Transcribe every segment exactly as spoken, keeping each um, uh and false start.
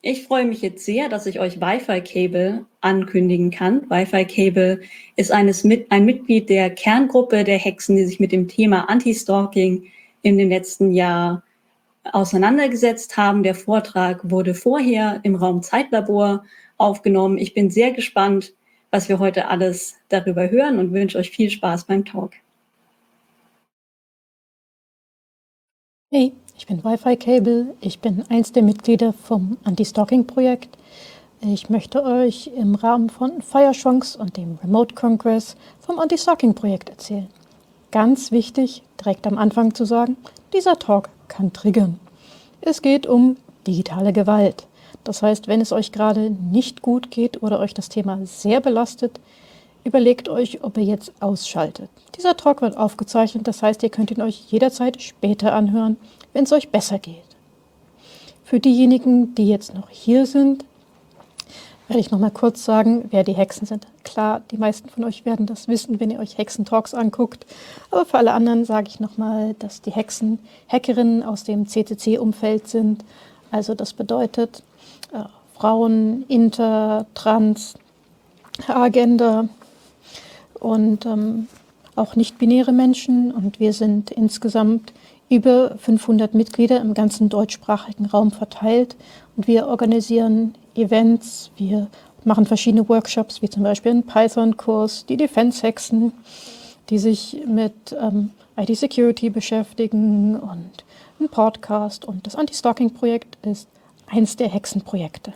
Ich freue mich jetzt sehr, dass ich euch Wi-Fi Cable ankündigen kann. Wi-Fi Cable ist eines mit, ein Mitglied der Kerngruppe der Hexen, die sich mit dem Thema Anti-Stalking in den letzten Jahr auseinandergesetzt haben. Der Vortrag wurde vorher im Raum Zeitlabor aufgenommen. Ich bin sehr gespannt, was wir heute alles darüber hören und wünsche euch viel Spaß beim Talk. Hey, ich bin Wi-Fi Cable. Ich bin eins der Mitglieder vom Anti-Stalking-Projekt. Ich möchte euch im Rahmen von Firechunks und dem Remote Congress vom Anti-Stalking-Projekt erzählen. Ganz wichtig, direkt am Anfang zu sagen, dieser Talk kann triggern. Es geht um digitale Gewalt. Das heißt, wenn es euch gerade nicht gut geht oder euch das Thema sehr belastet, überlegt euch, ob ihr jetzt ausschaltet. Dieser Talk wird aufgezeichnet, das heißt, ihr könnt ihn euch jederzeit später anhören, wenn es euch besser geht. Für diejenigen, die jetzt noch hier sind, werde ich noch mal kurz sagen, wer die Hexen sind. Klar, die meisten von euch werden das wissen, wenn ihr euch Hexen-Talks anguckt. Aber für alle anderen sage ich noch mal, dass die Hexen Hackerinnen aus dem C C C-Umfeld sind. Also das bedeutet äh, Frauen, Inter, Trans, Agender und ähm, auch nicht-binäre Menschen. Und wir sind insgesamt über fünfhundert Mitglieder im ganzen deutschsprachigen Raum verteilt. Und wir organisieren Events, wir machen verschiedene Workshops, wie zum Beispiel einen Python-Kurs, die Defense-Hexen, die sich mit ähm, I T-Security beschäftigen und ein Podcast. Und das Anti-Stalking-Projekt ist eins der Hexenprojekte.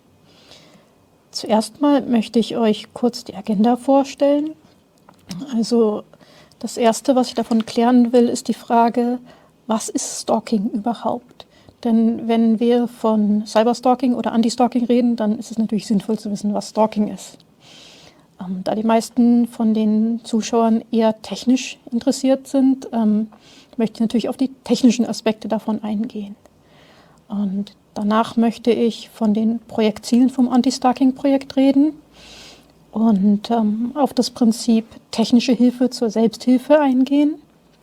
Zuerst mal möchte ich euch kurz die Agenda vorstellen. Also das Erste, was ich davon klären will, ist die Frage, was ist Stalking überhaupt? Denn wenn wir von Cyberstalking oder Anti-Stalking reden, dann ist es natürlich sinnvoll zu wissen, was Stalking ist. Ähm, da die meisten von den Zuschauern eher technisch interessiert sind, ähm, möchte ich natürlich auf die technischen Aspekte davon eingehen. Und danach möchte ich von den Projektzielen vom Anti-Stalking-Projekt reden und ähm, auf das Prinzip technische Hilfe zur Selbsthilfe eingehen.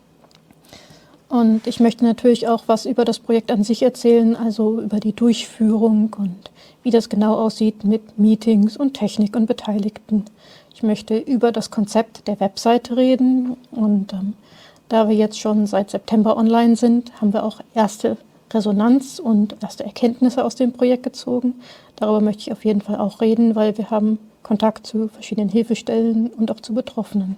Und ich möchte natürlich auch was über das Projekt an sich erzählen, also über die Durchführung und wie das genau aussieht mit Meetings und Technik und Beteiligten. Ich möchte über das Konzept der Webseite reden und ähm, da wir jetzt schon seit September online sind, haben wir auch erste Resonanz und erste Erkenntnisse aus dem Projekt gezogen. Darüber möchte ich auf jeden Fall auch reden, weil wir haben Kontakt zu verschiedenen Hilfestellen und auch zu Betroffenen.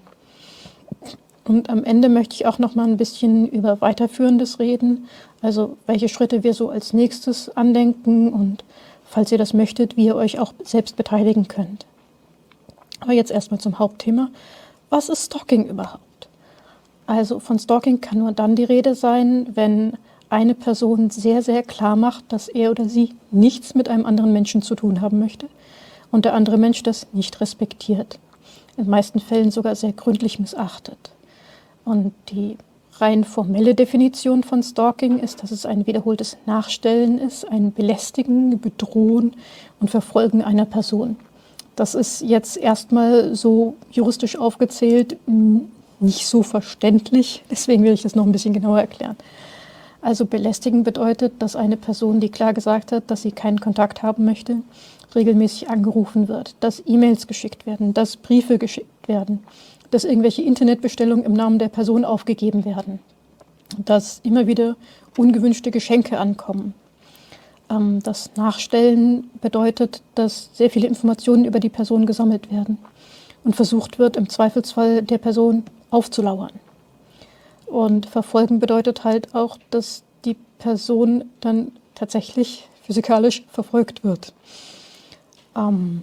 Und am Ende möchte ich auch noch mal ein bisschen über Weiterführendes reden, also welche Schritte wir so als nächstes andenken und falls ihr das möchtet, wie ihr euch auch selbst beteiligen könnt. Aber jetzt erstmal zum Hauptthema. Was ist Stalking überhaupt? Also von Stalking kann nur dann die Rede sein, wenn eine Person sehr, sehr klar macht, dass er oder sie nichts mit einem anderen Menschen zu tun haben möchte und der andere Mensch das nicht respektiert. In den meisten Fällen sogar sehr gründlich missachtet. Und die rein formelle Definition von Stalking ist, dass es ein wiederholtes Nachstellen ist, ein Belästigen, Bedrohen und Verfolgen einer Person. Das ist jetzt erstmal so juristisch aufgezählt nicht so verständlich, deswegen will ich das noch ein bisschen genauer erklären. Also belästigen bedeutet, dass eine Person, die klar gesagt hat, dass sie keinen Kontakt haben möchte, regelmäßig angerufen wird, dass E-Mails geschickt werden, dass Briefe geschickt werden, dass irgendwelche Internetbestellungen im Namen der Person aufgegeben werden, dass immer wieder ungewünschte Geschenke ankommen. Ähm, das Nachstellen bedeutet, dass sehr viele Informationen über die Person gesammelt werden und versucht wird, im Zweifelsfall der Person aufzulauern. Und verfolgen bedeutet halt auch, dass die Person dann tatsächlich physikalisch verfolgt wird. Ähm,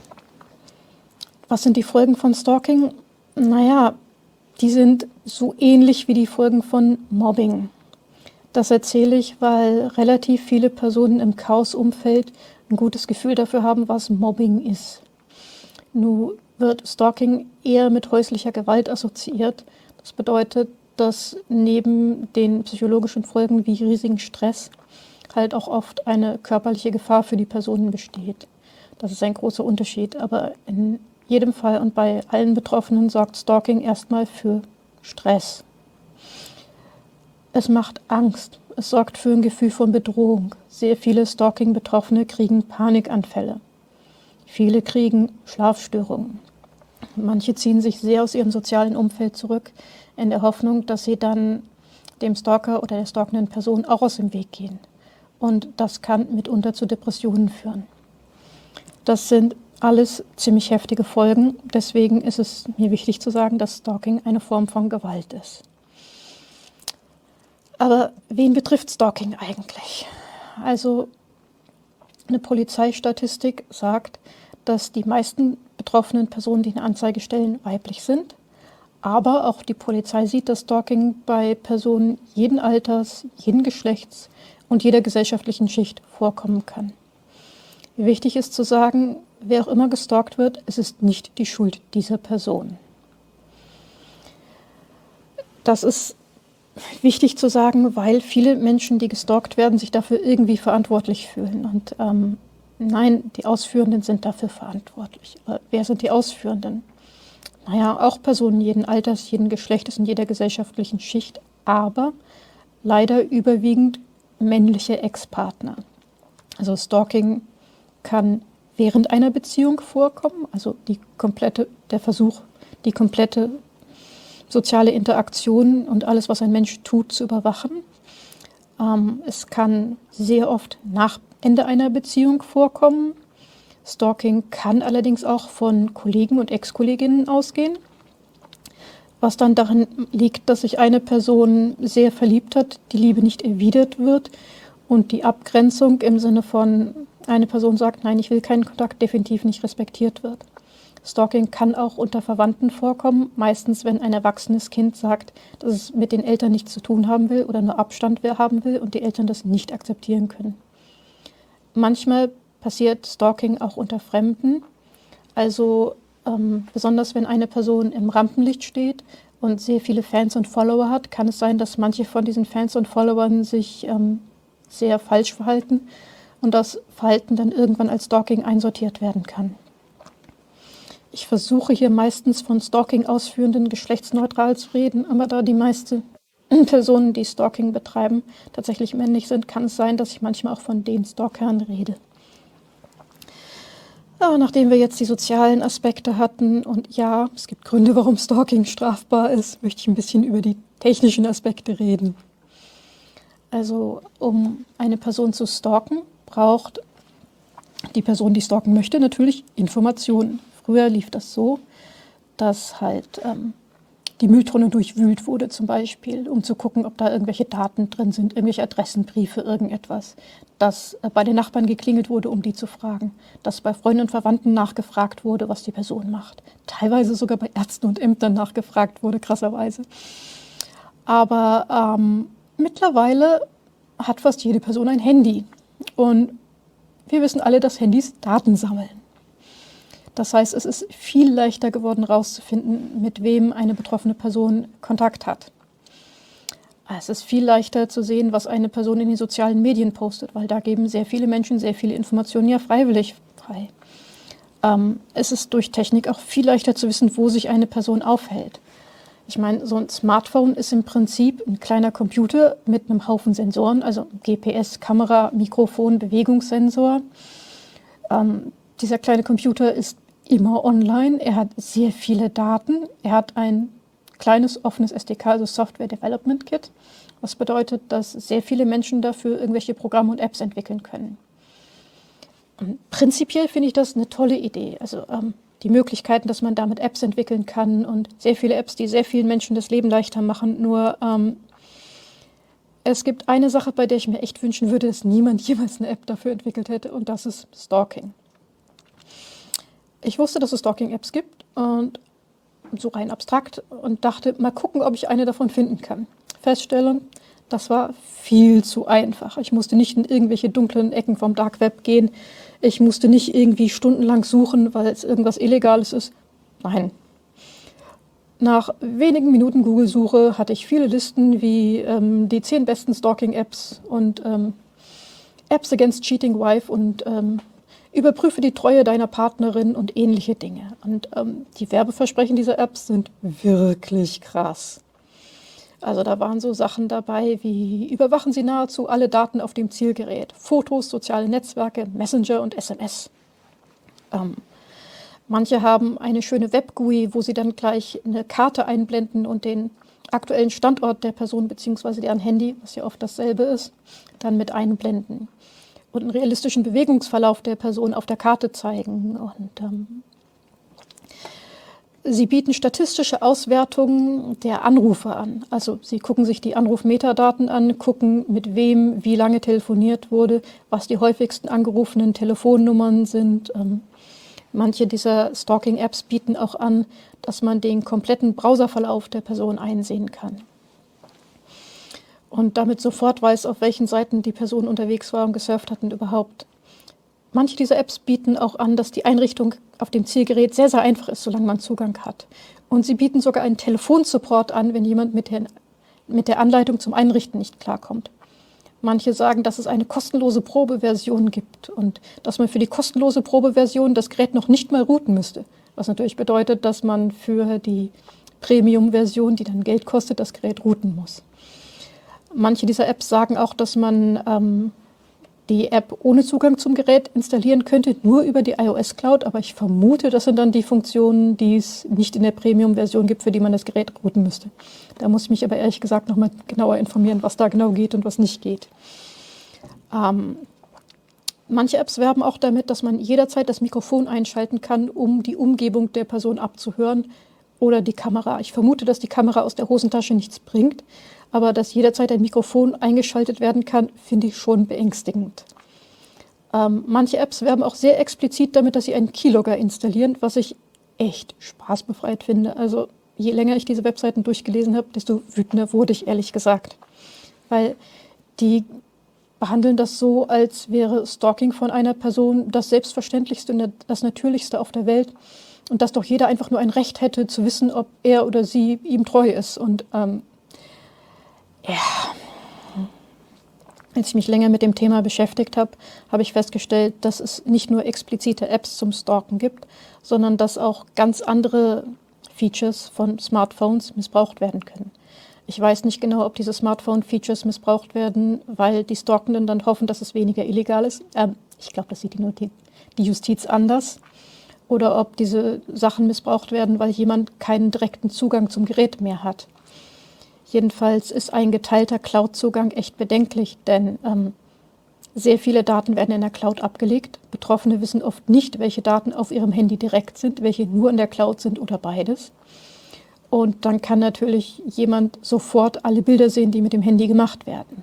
was sind die Folgen von Stalking? Naja, die sind so ähnlich wie die Folgen von Mobbing. Das erzähle ich, weil relativ viele Personen im Chaos-Umfeld ein gutes Gefühl dafür haben, was Mobbing ist. Nun wird Stalking eher mit häuslicher Gewalt assoziiert. Das bedeutet, dass neben den psychologischen Folgen wie riesigen Stress halt auch oft eine körperliche Gefahr für die Personen besteht. Das ist ein großer Unterschied, aber in jedem Fall und bei allen Betroffenen sorgt Stalking erstmal für Stress. Es macht Angst. es sorgt für ein Gefühl von Bedrohung. Sehr viele Stalking-Betroffene kriegen Panikanfälle. Viele kriegen Schlafstörungen. Manche ziehen sich sehr aus ihrem sozialen Umfeld zurück, in der Hoffnung, dass sie dann dem Stalker oder der stalkenden Person auch aus dem Weg gehen. Und das kann mitunter zu Depressionen führen. Das sind alles ziemlich heftige Folgen. Deswegen ist es mir wichtig zu sagen, dass Stalking eine Form von Gewalt ist. Aber wen betrifft Stalking eigentlich? Also eine Polizeistatistik sagt, dass die meisten betroffenen Personen, die eine Anzeige stellen, weiblich sind. Aber auch die Polizei sieht, dass Stalking bei Personen jeden Alters, jeden Geschlechts und jeder gesellschaftlichen Schicht vorkommen kann. Wichtig ist zu sagen, wer auch immer gestalkt wird, es ist nicht die Schuld dieser Person. Das ist wichtig zu sagen, weil viele Menschen, die gestalkt werden, sich dafür irgendwie verantwortlich fühlen. Und ähm, nein, die Ausführenden sind dafür verantwortlich. Aber wer sind die Ausführenden? Naja, auch Personen jeden Alters, jeden Geschlechtes und jeder gesellschaftlichen Schicht, aber leider überwiegend männliche Ex-Partner. Also Stalking kann während einer Beziehung vorkommen, also die komplette, der Versuch, die komplette soziale Interaktion und alles, was ein Mensch tut, zu überwachen. Ähm, es kann sehr oft nach Ende einer Beziehung vorkommen. Stalking kann allerdings auch von Kollegen und Ex-Kolleginnen ausgehen, was dann darin liegt, dass sich eine Person sehr verliebt hat, die Liebe nicht erwidert wird und die Abgrenzung im Sinne von eine Person sagt, nein, ich will keinen Kontakt, definitiv nicht respektiert wird. Stalking kann auch unter Verwandten vorkommen, meistens wenn ein erwachsenes Kind sagt, dass es mit den Eltern nichts zu tun haben will oder nur Abstand haben will und die Eltern das nicht akzeptieren können. Manchmal passiert Stalking auch unter Fremden, also ähm, besonders wenn eine Person im Rampenlicht steht und sehr viele Fans und Follower hat, kann es sein, dass manche von diesen Fans und Followern sich ähm, sehr falsch verhalten und das Verhalten dann irgendwann als Stalking einsortiert werden kann. Ich versuche hier meistens von Stalking-Ausführenden geschlechtsneutral zu reden, aber da die meisten Personen, die Stalking betreiben, tatsächlich männlich sind, kann es sein, dass ich manchmal auch von den Stalkern rede. Aber nachdem wir jetzt die sozialen Aspekte hatten und ja, es gibt Gründe, warum Stalking strafbar ist, möchte ich ein bisschen über die technischen Aspekte reden. Also um eine Person zu stalken, braucht die Person, die stalken möchte, natürlich Informationen. Früher lief das so, dass halt ähm, die Mülltonne durchwühlt wurde zum Beispiel, um zu gucken, ob da irgendwelche Daten drin sind, irgendwelche Adressenbriefe, irgendetwas. Dass äh, bei den Nachbarn geklingelt wurde, um die zu fragen. Dass bei Freunden und Verwandten nachgefragt wurde, was die Person macht. Teilweise sogar bei Ärzten und Ämtern nachgefragt wurde, krasserweise. Aber ähm, mittlerweile hat fast jede Person ein Handy. Und wir wissen alle, dass Handys Daten sammeln. Das heißt, es ist viel leichter geworden, herauszufinden, mit wem eine betroffene Person Kontakt hat. Es ist viel leichter zu sehen, was eine Person in den sozialen Medien postet, weil da geben sehr viele Menschen sehr viele Informationen ja freiwillig frei. Ähm, es ist durch Technik auch viel leichter zu wissen, wo sich eine Person aufhält. Ich meine, so ein Smartphone ist im Prinzip ein kleiner Computer mit einem Haufen Sensoren, also G P S, Kamera, Mikrofon, Bewegungssensor. Ähm, dieser kleine Computer ist immer online, er hat sehr viele Daten, er hat ein kleines offenes S D K, also Software Development Kit, was bedeutet, dass sehr viele Menschen dafür irgendwelche Programme und Apps entwickeln können. Und prinzipiell finde ich das eine tolle Idee, also ähm, die Möglichkeiten, dass man damit Apps entwickeln kann und sehr viele Apps, die sehr vielen Menschen das Leben leichter machen, nur ähm, es gibt eine Sache, bei der ich mir echt wünschen würde, dass niemand jemals eine App dafür entwickelt hätte und das ist Stalking. Ich wusste, dass es Stalking-Apps gibt und so rein abstrakt und dachte, mal gucken, ob ich eine davon finden kann. Feststellung, das war viel zu einfach. Ich musste nicht in irgendwelche dunklen Ecken vom Dark Web gehen. Ich musste nicht irgendwie stundenlang suchen, weil es irgendwas Illegales ist. Nein. Nach wenigen Minuten Google-Suche hatte ich viele Listen wie ähm, die zehn besten Stalking-Apps und ähm, Apps against Cheating Wife und ähm, überprüfe die Treue deiner Partnerin und ähnliche Dinge. Und ähm, die Werbeversprechen dieser Apps sind wirklich krass. Also da waren so Sachen dabei wie überwachen Sie nahezu alle Daten auf dem Zielgerät, Fotos, soziale Netzwerke, Messenger und S M S. Ähm, manche haben eine schöne Web-G U I, wo sie dann gleich eine Karte einblenden und den aktuellen Standort der Person bzw. deren Handy, was ja oft dasselbe ist, dann mit einblenden. Und einen realistischen Bewegungsverlauf der Person auf der Karte zeigen. Und ähm, sie bieten statistische Auswertungen der Anrufe an. Also sie gucken sich die Anrufmetadaten an, gucken, mit wem wie lange telefoniert wurde, was die häufigsten angerufenen Telefonnummern sind. Ähm, manche dieser Stalking-Apps bieten auch an, dass man den kompletten Browserverlauf der Person einsehen kann. Und damit sofort weiß, auf welchen Seiten die Person unterwegs war und gesurft hat und überhaupt. Manche dieser Apps bieten auch an, dass die Einrichtung auf dem Zielgerät sehr, sehr einfach ist, solange man Zugang hat. Und sie bieten sogar einen Telefonsupport an, wenn jemand mit der, mit der Anleitung zum Einrichten nicht klarkommt. Manche sagen, dass es eine kostenlose Probeversion gibt und dass man für die kostenlose Probeversion das Gerät noch nicht mal routen müsste. Was natürlich bedeutet, dass man für die Premium-Version, die dann Geld kostet, das Gerät routen muss. Manche dieser Apps sagen auch, dass man ähm, die App ohne Zugang zum Gerät installieren könnte, nur über die iOS Cloud, aber ich vermute, das sind dann die Funktionen, die es nicht in der Premium-Version gibt, für die man das Gerät routen müsste. Da muss ich mich aber ehrlich gesagt nochmal genauer informieren, was da genau geht und was nicht geht. Ähm, manche Apps werben auch damit, dass man jederzeit das Mikrofon einschalten kann, um die Umgebung der Person abzuhören oder die Kamera. Ich vermute, dass die Kamera aus der Hosentasche nichts bringt, aber dass jederzeit ein Mikrofon eingeschaltet werden kann, finde ich schon beängstigend. Ähm, manche Apps werben auch sehr explizit damit, dass sie einen Keylogger installieren, was ich echt spaßbefreit finde. Also je länger ich diese Webseiten durchgelesen habe, desto wütender wurde ich, ehrlich gesagt. Weil die behandeln das so, als wäre Stalking von einer Person das Selbstverständlichste und das Natürlichste auf der Welt. Und dass doch jeder einfach nur ein Recht hätte, zu wissen, ob er oder sie ihm treu ist. Und ähm, ja, als ich mich länger mit dem Thema beschäftigt habe, habe ich festgestellt, dass es nicht nur explizite Apps zum Stalken gibt, sondern dass auch ganz andere Features von Smartphones missbraucht werden können. Ich weiß nicht genau, ob diese Smartphone-Features missbraucht werden, weil die Stalkenden dann hoffen, dass es weniger illegal ist. Ähm, ich glaube, das sieht die, nur die, die Justiz anders. Oder ob diese Sachen missbraucht werden, weil jemand keinen direkten Zugang zum Gerät mehr hat. Jedenfalls ist ein geteilter Cloud-Zugang echt bedenklich, denn ähm, sehr viele Daten werden in der Cloud abgelegt. Betroffene wissen oft nicht, welche Daten auf ihrem Handy direkt sind, welche nur in der Cloud sind oder beides. Und dann kann natürlich jemand sofort alle Bilder sehen, die mit dem Handy gemacht werden.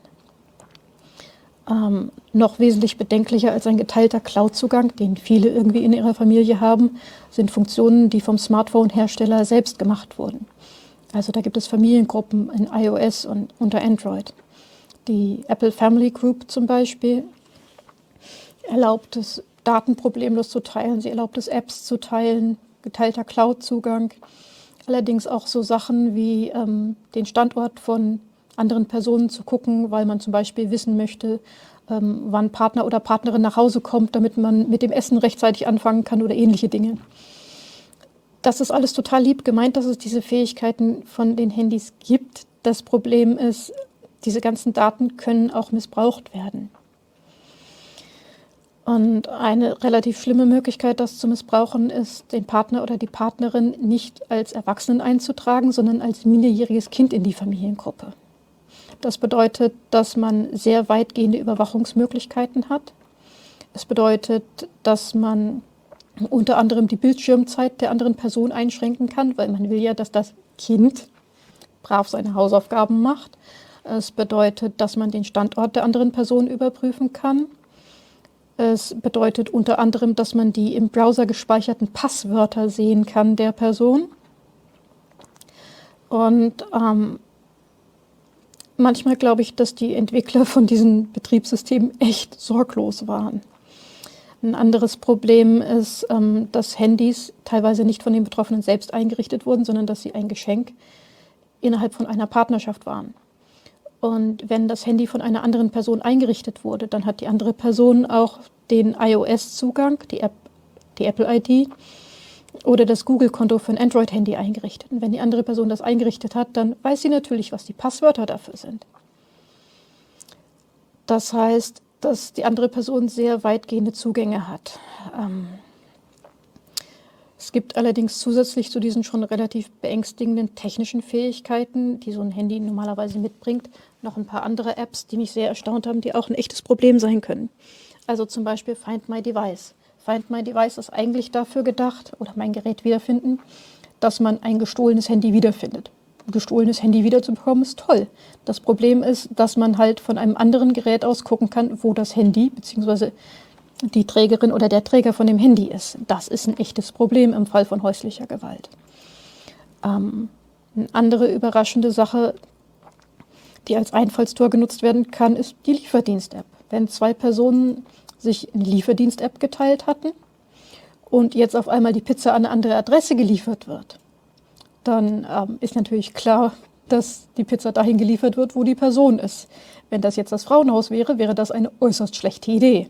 Ähm, noch wesentlich bedenklicher als ein geteilter Cloud-Zugang, den viele irgendwie in ihrer Familie haben, sind Funktionen, die vom Smartphone-Hersteller selbst gemacht wurden. Also da gibt es Familiengruppen in iOS und unter Android. Die Apple Family Group zum Beispiel erlaubt es, Daten problemlos zu teilen. Sie erlaubt es, Apps zu teilen, geteilter Cloud-Zugang. Allerdings auch so Sachen wie ähm, den Standort von anderen Personen zu gucken, weil man zum Beispiel wissen möchte, ähm, wann Partner oder Partnerin nach Hause kommt, damit man mit dem Essen rechtzeitig anfangen kann oder ähnliche Dinge. Das ist alles total lieb gemeint, dass es diese Fähigkeiten von den Handys gibt. Das Problem ist, diese ganzen Daten können auch missbraucht werden. Und eine relativ schlimme Möglichkeit, das zu missbrauchen, ist, den Partner oder die Partnerin nicht als Erwachsenen einzutragen, sondern als minderjähriges Kind in die Familiengruppe. Das bedeutet, dass man sehr weitgehende Überwachungsmöglichkeiten hat. Es bedeutet, dass man unter anderem die Bildschirmzeit der anderen Person einschränken kann, weil man will ja, dass das Kind brav seine Hausaufgaben macht. Es bedeutet, dass man den Standort der anderen Person überprüfen kann. Es bedeutet unter anderem, dass man die im Browser gespeicherten Passwörter sehen kann der Person. Und ähm, manchmal glaube ich, dass die Entwickler von diesen Betriebssystemen echt sorglos waren. Ein anderes Problem ist, ähm, dass Handys teilweise nicht von den Betroffenen selbst eingerichtet wurden, sondern dass sie ein Geschenk innerhalb von einer Partnerschaft waren. Und wenn das Handy von einer anderen Person eingerichtet wurde, dann hat die andere Person auch den iOS-Zugang, die App, die Apple I D. oder das Google-Konto für ein Android-Handy eingerichtet. Und wenn die andere Person das eingerichtet hat, dann weiß sie natürlich, was die Passwörter dafür sind. Das heißt, dass die andere Person sehr weitgehende Zugänge hat. Ähm, es gibt allerdings zusätzlich zu diesen schon relativ beängstigenden technischen Fähigkeiten, die so ein Handy normalerweise mitbringt, noch ein paar andere Apps, die mich sehr erstaunt haben, die auch ein echtes Problem sein können. Also zum Beispiel Find My Device. Find My Device ist eigentlich dafür gedacht, oder mein Gerät wiederfinden, dass man ein gestohlenes Handy wiederfindet. Ein gestohlenes Handy wiederzubekommen ist toll. Das Problem ist, dass man halt von einem anderen Gerät aus gucken kann, wo das Handy bzw. die Trägerin oder der Träger von dem Handy ist. Das ist ein echtes Problem im Fall von häuslicher Gewalt. Ähm, eine andere überraschende Sache, die als Einfallstor genutzt werden kann, ist die Lieferdienst-App. Wenn zwei Personen sich eine Lieferdienst-App geteilt hatten und jetzt auf einmal die Pizza an eine andere Adresse geliefert wird, dann ähm, ist natürlich klar, dass die Pizza dahin geliefert wird, wo die Person ist. Wenn das jetzt das Frauenhaus wäre, wäre das eine äußerst schlechte Idee.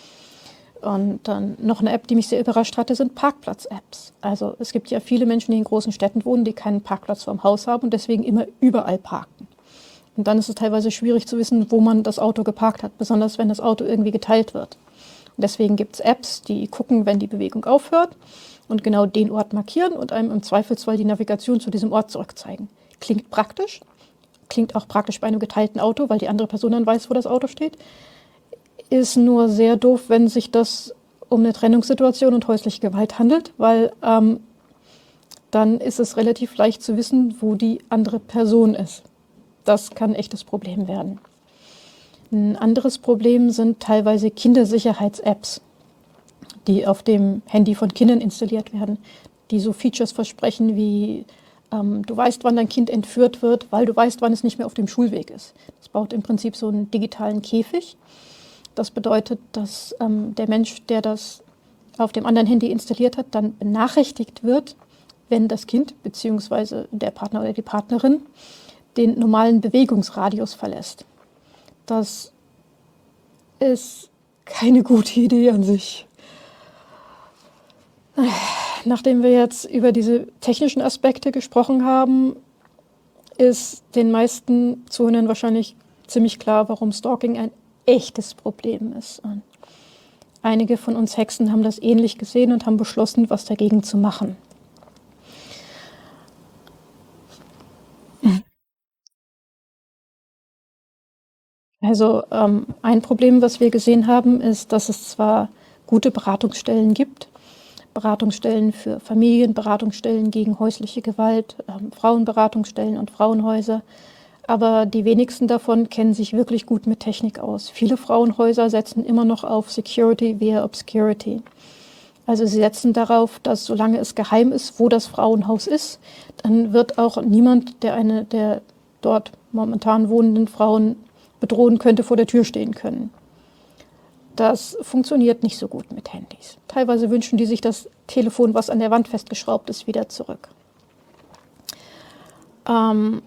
Und dann noch eine App, die mich sehr überrascht hatte, sind Parkplatz-Apps. Also es gibt ja viele Menschen, die in großen Städten wohnen, die keinen Parkplatz vorm Haus haben und deswegen immer überall parken. Und dann ist es teilweise schwierig zu wissen, wo man das Auto geparkt hat, besonders wenn das Auto irgendwie geteilt wird. Und deswegen gibt es Apps, die gucken, wenn die Bewegung aufhört und genau den Ort markieren und einem im Zweifelsfall die Navigation zu diesem Ort zurückzeigen. Klingt praktisch, klingt auch praktisch bei einem geteilten Auto, weil die andere Person dann weiß, wo das Auto steht. Ist nur sehr doof, wenn sich das um eine Trennungssituation und häusliche Gewalt handelt, weil ähm, dann ist es relativ leicht zu wissen, wo die andere Person ist. Das kann ein echtes Problem werden. Ein anderes Problem sind teilweise Kindersicherheits-Apps, die auf dem Handy von Kindern installiert werden, die so Features versprechen wie ähm, du weißt, wann dein Kind entführt wird, weil du weißt, wann es nicht mehr auf dem Schulweg ist. Das baut im Prinzip so einen digitalen Käfig. Das bedeutet, dass ähm, der Mensch, der das auf dem anderen Handy installiert hat, dann benachrichtigt wird, wenn das Kind bzw. der Partner oder die Partnerin den normalen Bewegungsradius verlässt. Das ist keine gute Idee an sich. Nachdem wir jetzt über diese technischen Aspekte gesprochen haben, ist den meisten Zuhörern wahrscheinlich ziemlich klar, warum Stalking ein echtes Problem ist. Und einige von uns Hexen haben das ähnlich gesehen und haben beschlossen, was dagegen zu machen. Also ähm, ein Problem, was wir gesehen haben, ist, dass es zwar gute Beratungsstellen gibt, Beratungsstellen für Familien, Beratungsstellen gegen häusliche Gewalt, ähm, Frauenberatungsstellen und Frauenhäuser, aber die wenigsten davon kennen sich wirklich gut mit Technik aus. Viele Frauenhäuser setzen immer noch auf Security via Obscurity. Also sie setzen darauf, dass solange es geheim ist, wo das Frauenhaus ist, dann wird auch niemand, der eine der dort momentan wohnenden Frauen bedrohen könnte, vor der Tür stehen können. Das funktioniert nicht so gut mit Handys. Teilweise wünschen die sich das Telefon, was an der Wand festgeschraubt ist, wieder zurück. Ähm,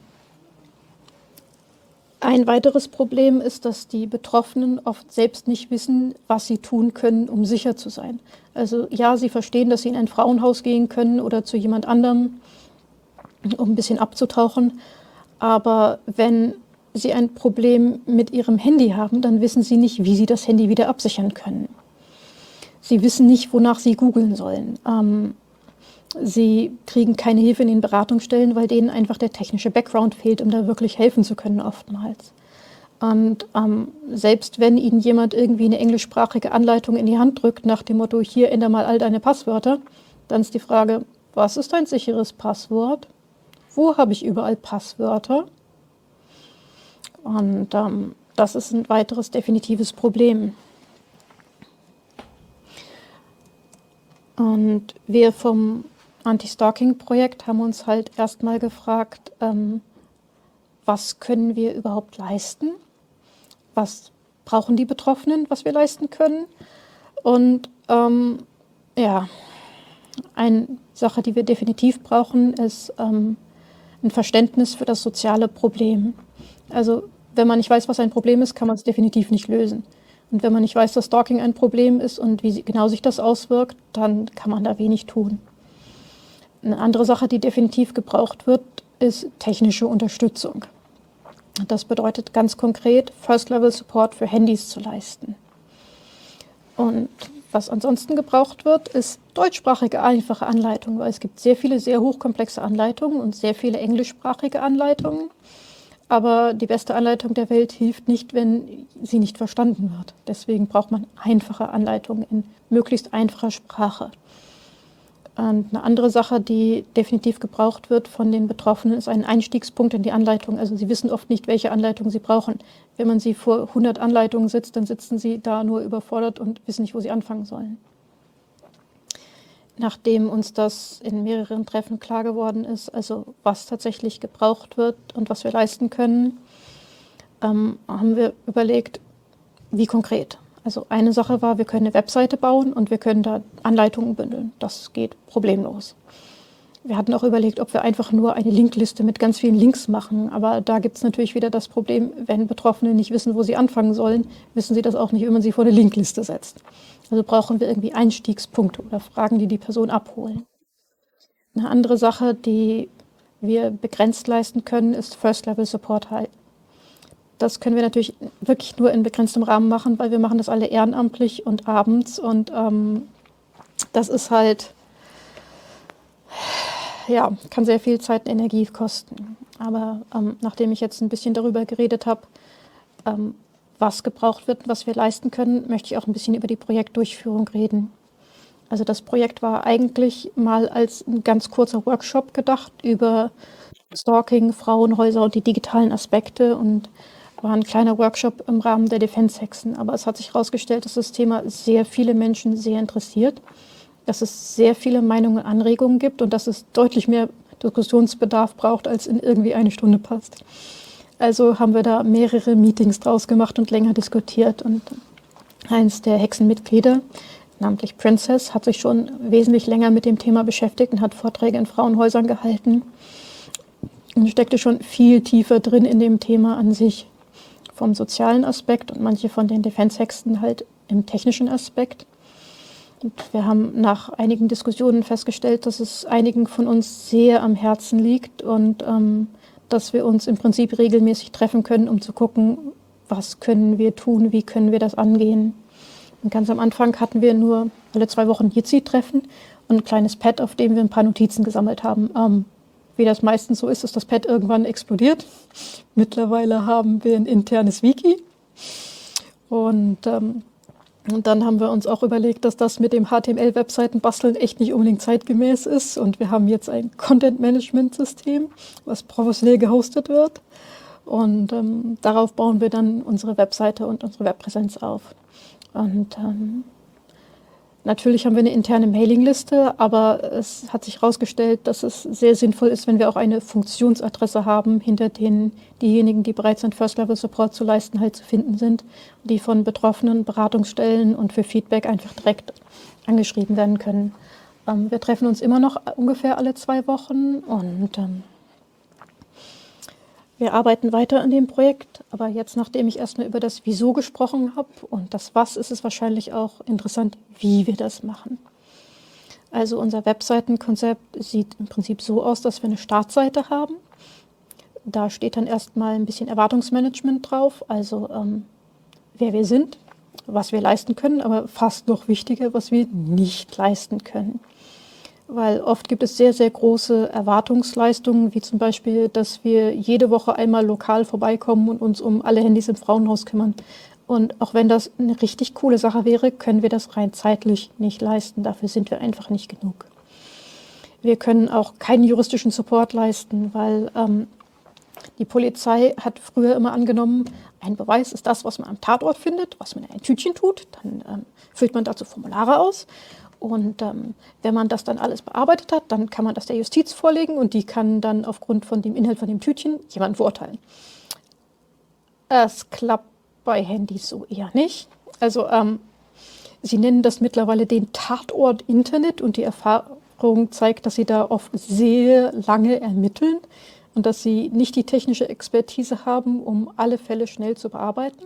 ein weiteres Problem ist, dass die Betroffenen oft selbst nicht wissen, was sie tun können, um sicher zu sein. Also ja, sie verstehen, dass sie in ein Frauenhaus gehen können oder zu jemand anderem, um ein bisschen abzutauchen. Aber wenn sie ein Problem mit ihrem Handy haben, dann wissen sie nicht, wie sie das Handy wieder absichern können. Sie wissen nicht, wonach sie googeln sollen. Ähm, sie kriegen keine Hilfe in den Beratungsstellen, weil denen einfach der technische Background fehlt, um da wirklich helfen zu können oftmals. Und ähm, selbst wenn ihnen jemand irgendwie eine englischsprachige Anleitung in die Hand drückt, nach dem Motto, hier änder mal all deine Passwörter, dann ist die Frage, was ist ein sicheres Passwort? Wo habe ich überall Passwörter? Und ähm, das ist ein weiteres definitives Problem. Und wir vom Anti-Stalking-Projekt haben uns halt erstmal gefragt, ähm, was können wir überhaupt leisten? Was brauchen die Betroffenen, was wir leisten können? Und ähm, ja, eine Sache, die wir definitiv brauchen, ist ähm, ein Verständnis für das soziale Problem. Also wenn man nicht weiß, was ein Problem ist, kann man es definitiv nicht lösen. Und wenn man nicht weiß, dass Stalking ein Problem ist und wie genau sich das auswirkt, dann kann man da wenig tun. Eine andere Sache, die definitiv gebraucht wird, ist technische Unterstützung. Das bedeutet ganz konkret, First-Level-Support für Handys zu leisten. Und was ansonsten gebraucht wird, ist deutschsprachige einfache Anleitungen, weil es gibt sehr viele sehr hochkomplexe Anleitungen und sehr viele englischsprachige Anleitungen. Aber die beste Anleitung der Welt hilft nicht, wenn sie nicht verstanden wird. Deswegen braucht man einfache Anleitungen in möglichst einfacher Sprache. Und eine andere Sache, die definitiv gebraucht wird von den Betroffenen, ist ein Einstiegspunkt in die Anleitung. Also sie wissen oft nicht, welche Anleitung sie brauchen. Wenn man sie vor hundert Anleitungen sitzt, dann sitzen sie da nur überfordert und wissen nicht, wo sie anfangen sollen. Nachdem uns das in mehreren Treffen klar geworden ist, also was tatsächlich gebraucht wird und was wir leisten können, ähm, haben wir überlegt, wie konkret. Also eine Sache war, wir können eine Webseite bauen und wir können da Anleitungen bündeln. Das geht problemlos. Wir hatten auch überlegt, ob wir einfach nur eine Linkliste mit ganz vielen Links machen. Aber da gibt es natürlich wieder das Problem, wenn Betroffene nicht wissen, wo sie anfangen sollen, wissen sie das auch nicht, wenn man sie vor eine Linkliste setzt. Also brauchen wir irgendwie Einstiegspunkte oder Fragen, die die Person abholen. Eine andere Sache, die wir begrenzt leisten können, ist First-Level-Support halt. Das können wir natürlich wirklich nur in begrenztem Rahmen machen, weil wir machen das alle ehrenamtlich und abends. Und ähm, das ist halt, ja, kann sehr viel Zeit und Energie kosten. Aber ähm, nachdem ich jetzt ein bisschen darüber geredet habe, ähm, was gebraucht wird, was wir leisten können, möchte ich auch ein bisschen über die Projektdurchführung reden. Also das Projekt war eigentlich mal als ein ganz kurzer Workshop gedacht über Stalking, Frauenhäuser und die digitalen Aspekte und war ein kleiner Workshop im Rahmen der Defense-Hexen. Aber es hat sich herausgestellt, dass das Thema sehr viele Menschen sehr interessiert, dass es sehr viele Meinungen und Anregungen gibt und dass es deutlich mehr Diskussionsbedarf braucht, als in irgendwie eine Stunde passt. Also haben wir da mehrere Meetings draus gemacht und länger diskutiert. Und eins der Hexenmitglieder, namentlich Princess, hat sich schon wesentlich länger mit dem Thema beschäftigt und hat Vorträge in Frauenhäusern gehalten und steckte schon viel tiefer drin in dem Thema an sich, vom sozialen Aspekt und manche von den Defense-Hexen halt im technischen Aspekt. Und wir haben nach einigen Diskussionen festgestellt, dass es einigen von uns sehr am Herzen liegt und ähm, dass wir uns im Prinzip regelmäßig treffen können, um zu gucken, was können wir tun, wie können wir das angehen. Und ganz am Anfang hatten wir nur alle zwei Wochen Jitsi-Treffen und ein kleines Pad, auf dem wir ein paar Notizen gesammelt haben. Ähm, wie das meistens so ist, ist das Pad irgendwann explodiert. Mittlerweile haben wir ein internes Wiki. Und, ähm, und dann haben wir uns auch überlegt, dass das mit dem H T M L-Webseiten basteln echt nicht unbedingt zeitgemäß ist. Und wir haben jetzt ein Content-Management-System, was professionell gehostet wird. Und ähm, darauf bauen wir dann unsere Webseite und unsere Webpräsenz auf. Und ähm, natürlich haben wir eine interne Mailingliste, aber es hat sich herausgestellt, dass es sehr sinnvoll ist, wenn wir auch eine Funktionsadresse haben, hinter denen diejenigen, die bereit sind, First-Level-Support zu leisten, halt zu finden sind, die von Betroffenen, Beratungsstellen und für Feedback einfach direkt angeschrieben werden können. Ähm, wir treffen uns immer noch ungefähr alle zwei Wochen und ähm, wir arbeiten weiter an dem Projekt, aber jetzt, nachdem ich erstmal über das Wieso gesprochen habe und das Was, ist es wahrscheinlich auch interessant, wie wir das machen. Also unser Webseitenkonzept sieht im Prinzip so aus, dass wir eine Startseite haben. Da steht dann erstmal ein bisschen Erwartungsmanagement drauf, also ähm, wer wir sind, was wir leisten können, aber fast noch wichtiger, was wir nicht leisten können. Weil oft gibt es sehr, sehr große Erwartungsleistungen, wie zum Beispiel, dass wir jede Woche einmal lokal vorbeikommen und uns um alle Handys im Frauenhaus kümmern. Und auch wenn das eine richtig coole Sache wäre, können wir das rein zeitlich nicht leisten. Dafür sind wir einfach nicht genug. Wir können auch keinen juristischen Support leisten, weil ähm, die Polizei hat früher immer angenommen, ein Beweis ist das, was man am Tatort findet, was man in ein Tütchen tut. Dann ähm, füllt man dazu Formulare aus. Und ähm, wenn man das dann alles bearbeitet hat, dann kann man das der Justiz vorlegen und die kann dann aufgrund von dem Inhalt von dem Tütchen jemanden verurteilen. Es klappt bei Handys so eher nicht. Also ähm, sie nennen das mittlerweile den Tatort Internet und die Erfahrung zeigt, dass sie da oft sehr lange ermitteln und dass sie nicht die technische Expertise haben, um alle Fälle schnell zu bearbeiten.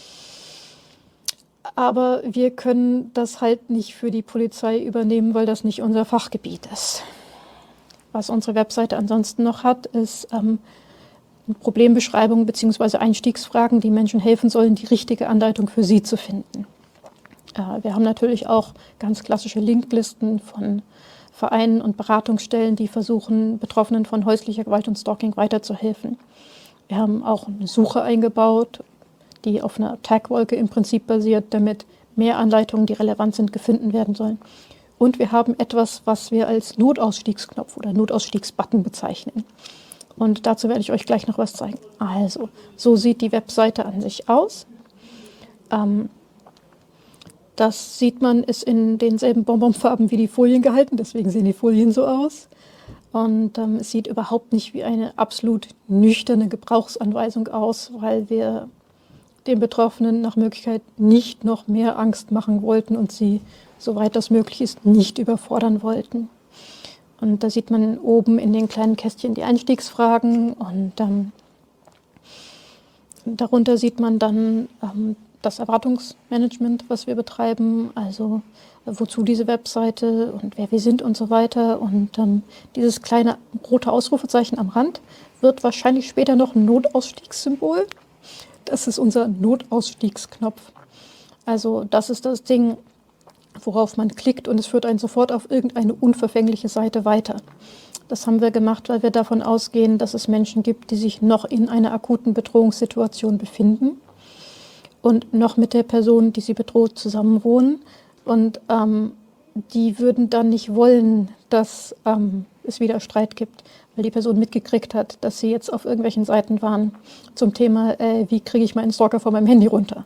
Aber wir können das halt nicht für die Polizei übernehmen, weil das nicht unser Fachgebiet ist. Was unsere Webseite ansonsten noch hat, ist ähm, Problembeschreibungen bzw. Einstiegsfragen, die Menschen helfen sollen, die richtige Anleitung für sie zu finden. Äh, wir haben natürlich auch ganz klassische Linklisten von Vereinen und Beratungsstellen, die versuchen, Betroffenen von häuslicher Gewalt und Stalking weiterzuhelfen. Wir haben auch eine Suche eingebaut, die auf einer Tagwolke im Prinzip basiert, damit mehr Anleitungen, die relevant sind, gefunden werden sollen. Und wir haben etwas, was wir als Notausstiegsknopf oder Notausstiegsbutton bezeichnen. Und dazu werde ich euch gleich noch was zeigen. Also, so sieht die Webseite an sich aus. Ähm, das sieht man, ist in denselben Bonbonfarben wie die Folien gehalten, deswegen sehen die Folien so aus. Und ähm, es sieht überhaupt nicht wie eine absolut nüchterne Gebrauchsanweisung aus, weil wir den Betroffenen nach Möglichkeit nicht noch mehr Angst machen wollten und sie, soweit das möglich ist, nicht überfordern wollten. Und da sieht man oben in den kleinen Kästchen die Einstiegsfragen und ähm, darunter sieht man dann ähm, das Erwartungsmanagement, was wir betreiben, also äh, wozu diese Webseite und wer wir sind und so weiter. Und ähm, dieses kleine rote Ausrufezeichen am Rand wird wahrscheinlich später noch ein Notausstiegssymbol. Das ist unser Notausstiegsknopf. Also das ist das Ding, worauf man klickt und es führt einen sofort auf irgendeine unverfängliche Seite weiter. Das haben wir gemacht, weil wir davon ausgehen, dass es Menschen gibt, die sich noch in einer akuten Bedrohungssituation befinden und noch mit der Person, die sie bedroht, zusammenwohnen. Und ähm, die würden dann nicht wollen, dass ähm, es wieder Streit gibt, weil die Person mitgekriegt hat, dass sie jetzt auf irgendwelchen Seiten waren zum Thema, äh, wie kriege ich meinen Stalker von meinem Handy runter.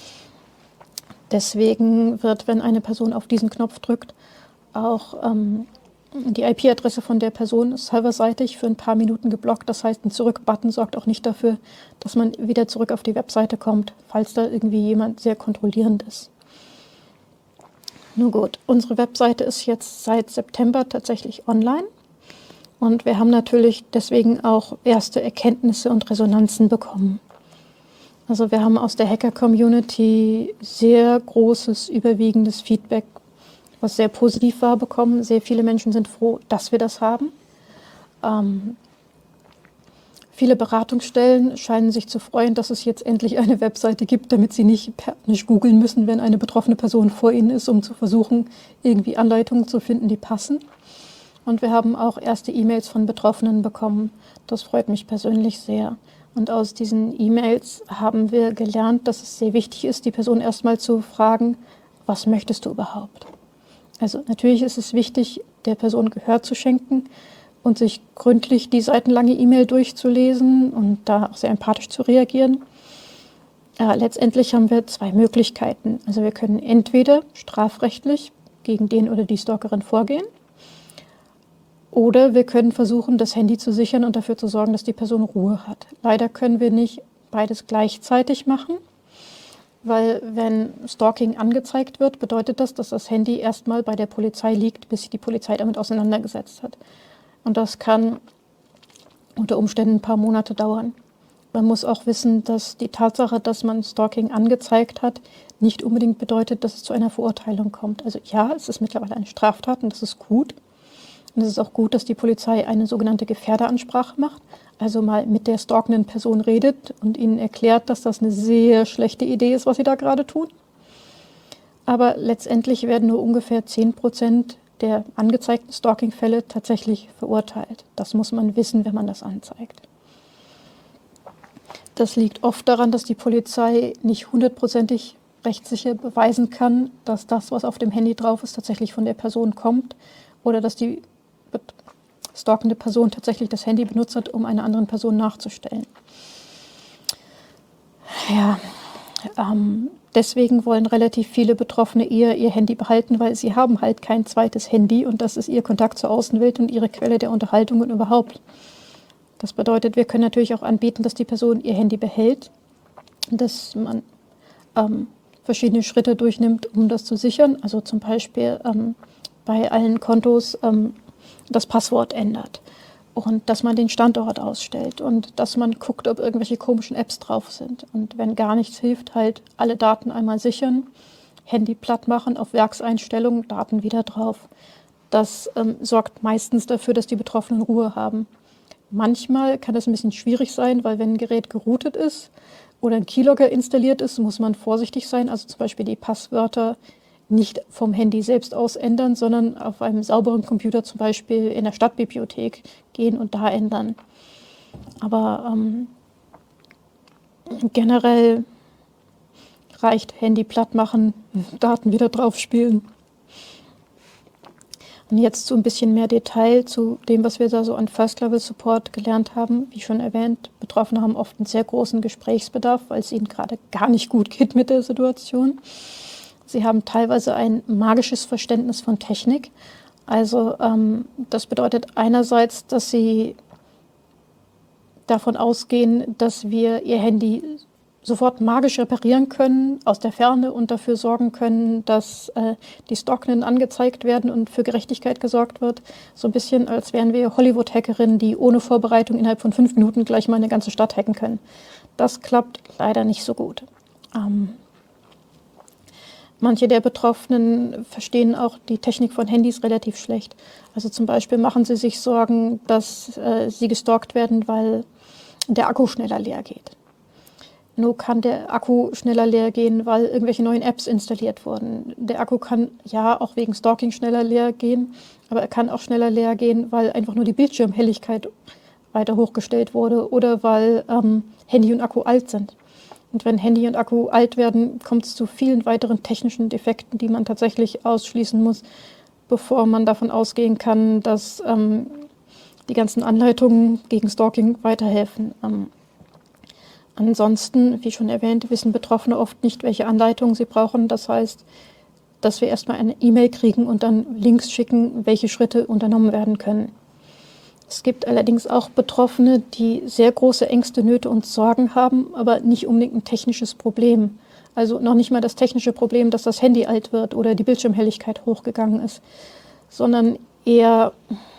Deswegen wird, wenn eine Person auf diesen Knopf drückt, auch ähm, die I P-Adresse von der Person serverseitig für ein paar Minuten geblockt. Das heißt, ein Zurück-Button sorgt auch nicht dafür, dass man wieder zurück auf die Webseite kommt, falls da irgendwie jemand sehr kontrollierend ist. Nun gut, unsere Webseite ist jetzt seit September tatsächlich online. Und wir haben natürlich deswegen auch erste Erkenntnisse und Resonanzen bekommen. Also wir haben aus der Hacker-Community sehr großes, überwiegendes Feedback, was sehr positiv war, bekommen. Sehr viele Menschen sind froh, dass wir das haben. Ähm, viele Beratungsstellen scheinen sich zu freuen, dass es jetzt endlich eine Webseite gibt, damit sie nicht, nicht googeln müssen, wenn eine betroffene Person vor ihnen ist, um zu versuchen, irgendwie Anleitungen zu finden, die passen. Und wir haben auch erste E-Mails von Betroffenen bekommen. Das freut mich persönlich sehr. Und aus diesen E-Mails haben wir gelernt, dass es sehr wichtig ist, die Person erstmal zu fragen, was möchtest du überhaupt? Also natürlich ist es wichtig, der Person Gehör zu schenken und sich gründlich die seitenlange E-Mail durchzulesen und da auch sehr empathisch zu reagieren. Äh, letztendlich haben wir zwei Möglichkeiten. Also wir können entweder strafrechtlich gegen den oder die Stalkerin vorgehen, oder wir können versuchen, das Handy zu sichern und dafür zu sorgen, dass die Person Ruhe hat. Leider können wir nicht beides gleichzeitig machen, weil wenn Stalking angezeigt wird, bedeutet das, dass das Handy erstmal bei der Polizei liegt, bis sich die Polizei damit auseinandergesetzt hat. Und das kann unter Umständen ein paar Monate dauern. Man muss auch wissen, dass die Tatsache, dass man Stalking angezeigt hat, nicht unbedingt bedeutet, dass es zu einer Verurteilung kommt. Also ja, es ist mittlerweile eine Straftat und das ist gut. Und es ist auch gut, dass die Polizei eine sogenannte Gefährderansprache macht, also mal mit der stalkenden Person redet und ihnen erklärt, dass das eine sehr schlechte Idee ist, was sie da gerade tun. Aber letztendlich werden nur ungefähr zehn Prozent der angezeigten Stalking-Fälle tatsächlich verurteilt. Das muss man wissen, wenn man das anzeigt. Das liegt oft daran, dass die Polizei nicht hundertprozentig rechtssicher beweisen kann, dass das, was auf dem Handy drauf ist, tatsächlich von der Person kommt oder dass die stalkende Person tatsächlich das Handy benutzt hat, um einer anderen Person nachzustellen. Ja, ähm, deswegen wollen relativ viele Betroffene eher ihr Handy behalten, weil sie haben halt kein zweites Handy und das ist ihr Kontakt zur Außenwelt und ihre Quelle der Unterhaltung und überhaupt. Das bedeutet, wir können natürlich auch anbieten, dass die Person ihr Handy behält, dass man ähm, verschiedene Schritte durchnimmt, um das zu sichern. Also zum Beispiel ähm, bei allen Kontos ähm, das Passwort ändert und dass man den Standort ausstellt und dass man guckt, ob irgendwelche komischen Apps drauf sind. Und wenn gar nichts hilft, halt alle Daten einmal sichern, Handy platt machen, auf Werkseinstellungen, Daten wieder drauf. Das ähm, sorgt meistens dafür, dass die Betroffenen Ruhe haben. Manchmal kann das ein bisschen schwierig sein, weil wenn ein Gerät geroutet ist oder ein Keylogger installiert ist, muss man vorsichtig sein. Also zum Beispiel die Passwörter nicht vom Handy selbst aus ändern, sondern auf einem sauberen Computer zum Beispiel in der Stadtbibliothek gehen und da ändern. Aber ähm, generell reicht Handy platt machen, Daten wieder drauf spielen. Und jetzt so ein bisschen mehr Detail zu dem, was wir da so an First-Level-Support gelernt haben. Wie schon erwähnt, Betroffene haben oft einen sehr großen Gesprächsbedarf, weil es ihnen gerade gar nicht gut geht mit der Situation. Sie haben teilweise ein magisches Verständnis von Technik. Also ähm, das bedeutet einerseits, dass sie davon ausgehen, dass wir ihr Handy sofort magisch reparieren können aus der Ferne und dafür sorgen können, dass äh, die Stalkenden angezeigt werden und für Gerechtigkeit gesorgt wird. So ein bisschen, als wären wir Hollywood-Hackerinnen, die ohne Vorbereitung innerhalb von fünf Minuten gleich mal eine ganze Stadt hacken können. Das klappt leider nicht so gut. Ähm, manche der Betroffenen verstehen auch die Technik von Handys relativ schlecht. Also zum Beispiel machen sie sich Sorgen, dass äh, sie gestalkt werden, weil der Akku schneller leer geht. Nur kann der Akku schneller leer gehen, weil irgendwelche neuen Apps installiert wurden. Der Akku kann ja auch wegen Stalking schneller leer gehen, aber er kann auch schneller leer gehen, weil einfach nur die Bildschirmhelligkeit weiter hochgestellt wurde oder weil ähm, Handy und Akku alt sind. Und wenn Handy und Akku alt werden, kommt es zu vielen weiteren technischen Defekten, die man tatsächlich ausschließen muss, bevor man davon ausgehen kann, dass ähm, die ganzen Anleitungen gegen Stalking weiterhelfen. Ähm, Ansonsten, wie schon erwähnt, wissen Betroffene oft nicht, welche Anleitungen sie brauchen. Das heißt, dass wir erstmal eine E-Mail kriegen und dann Links schicken, welche Schritte unternommen werden können. Es gibt allerdings auch Betroffene, die sehr große Ängste, Nöte und Sorgen haben, aber nicht unbedingt ein technisches Problem. Also noch nicht mal das technische Problem, dass das Handy alt wird oder die Bildschirmhelligkeit hochgegangen ist, sondern eher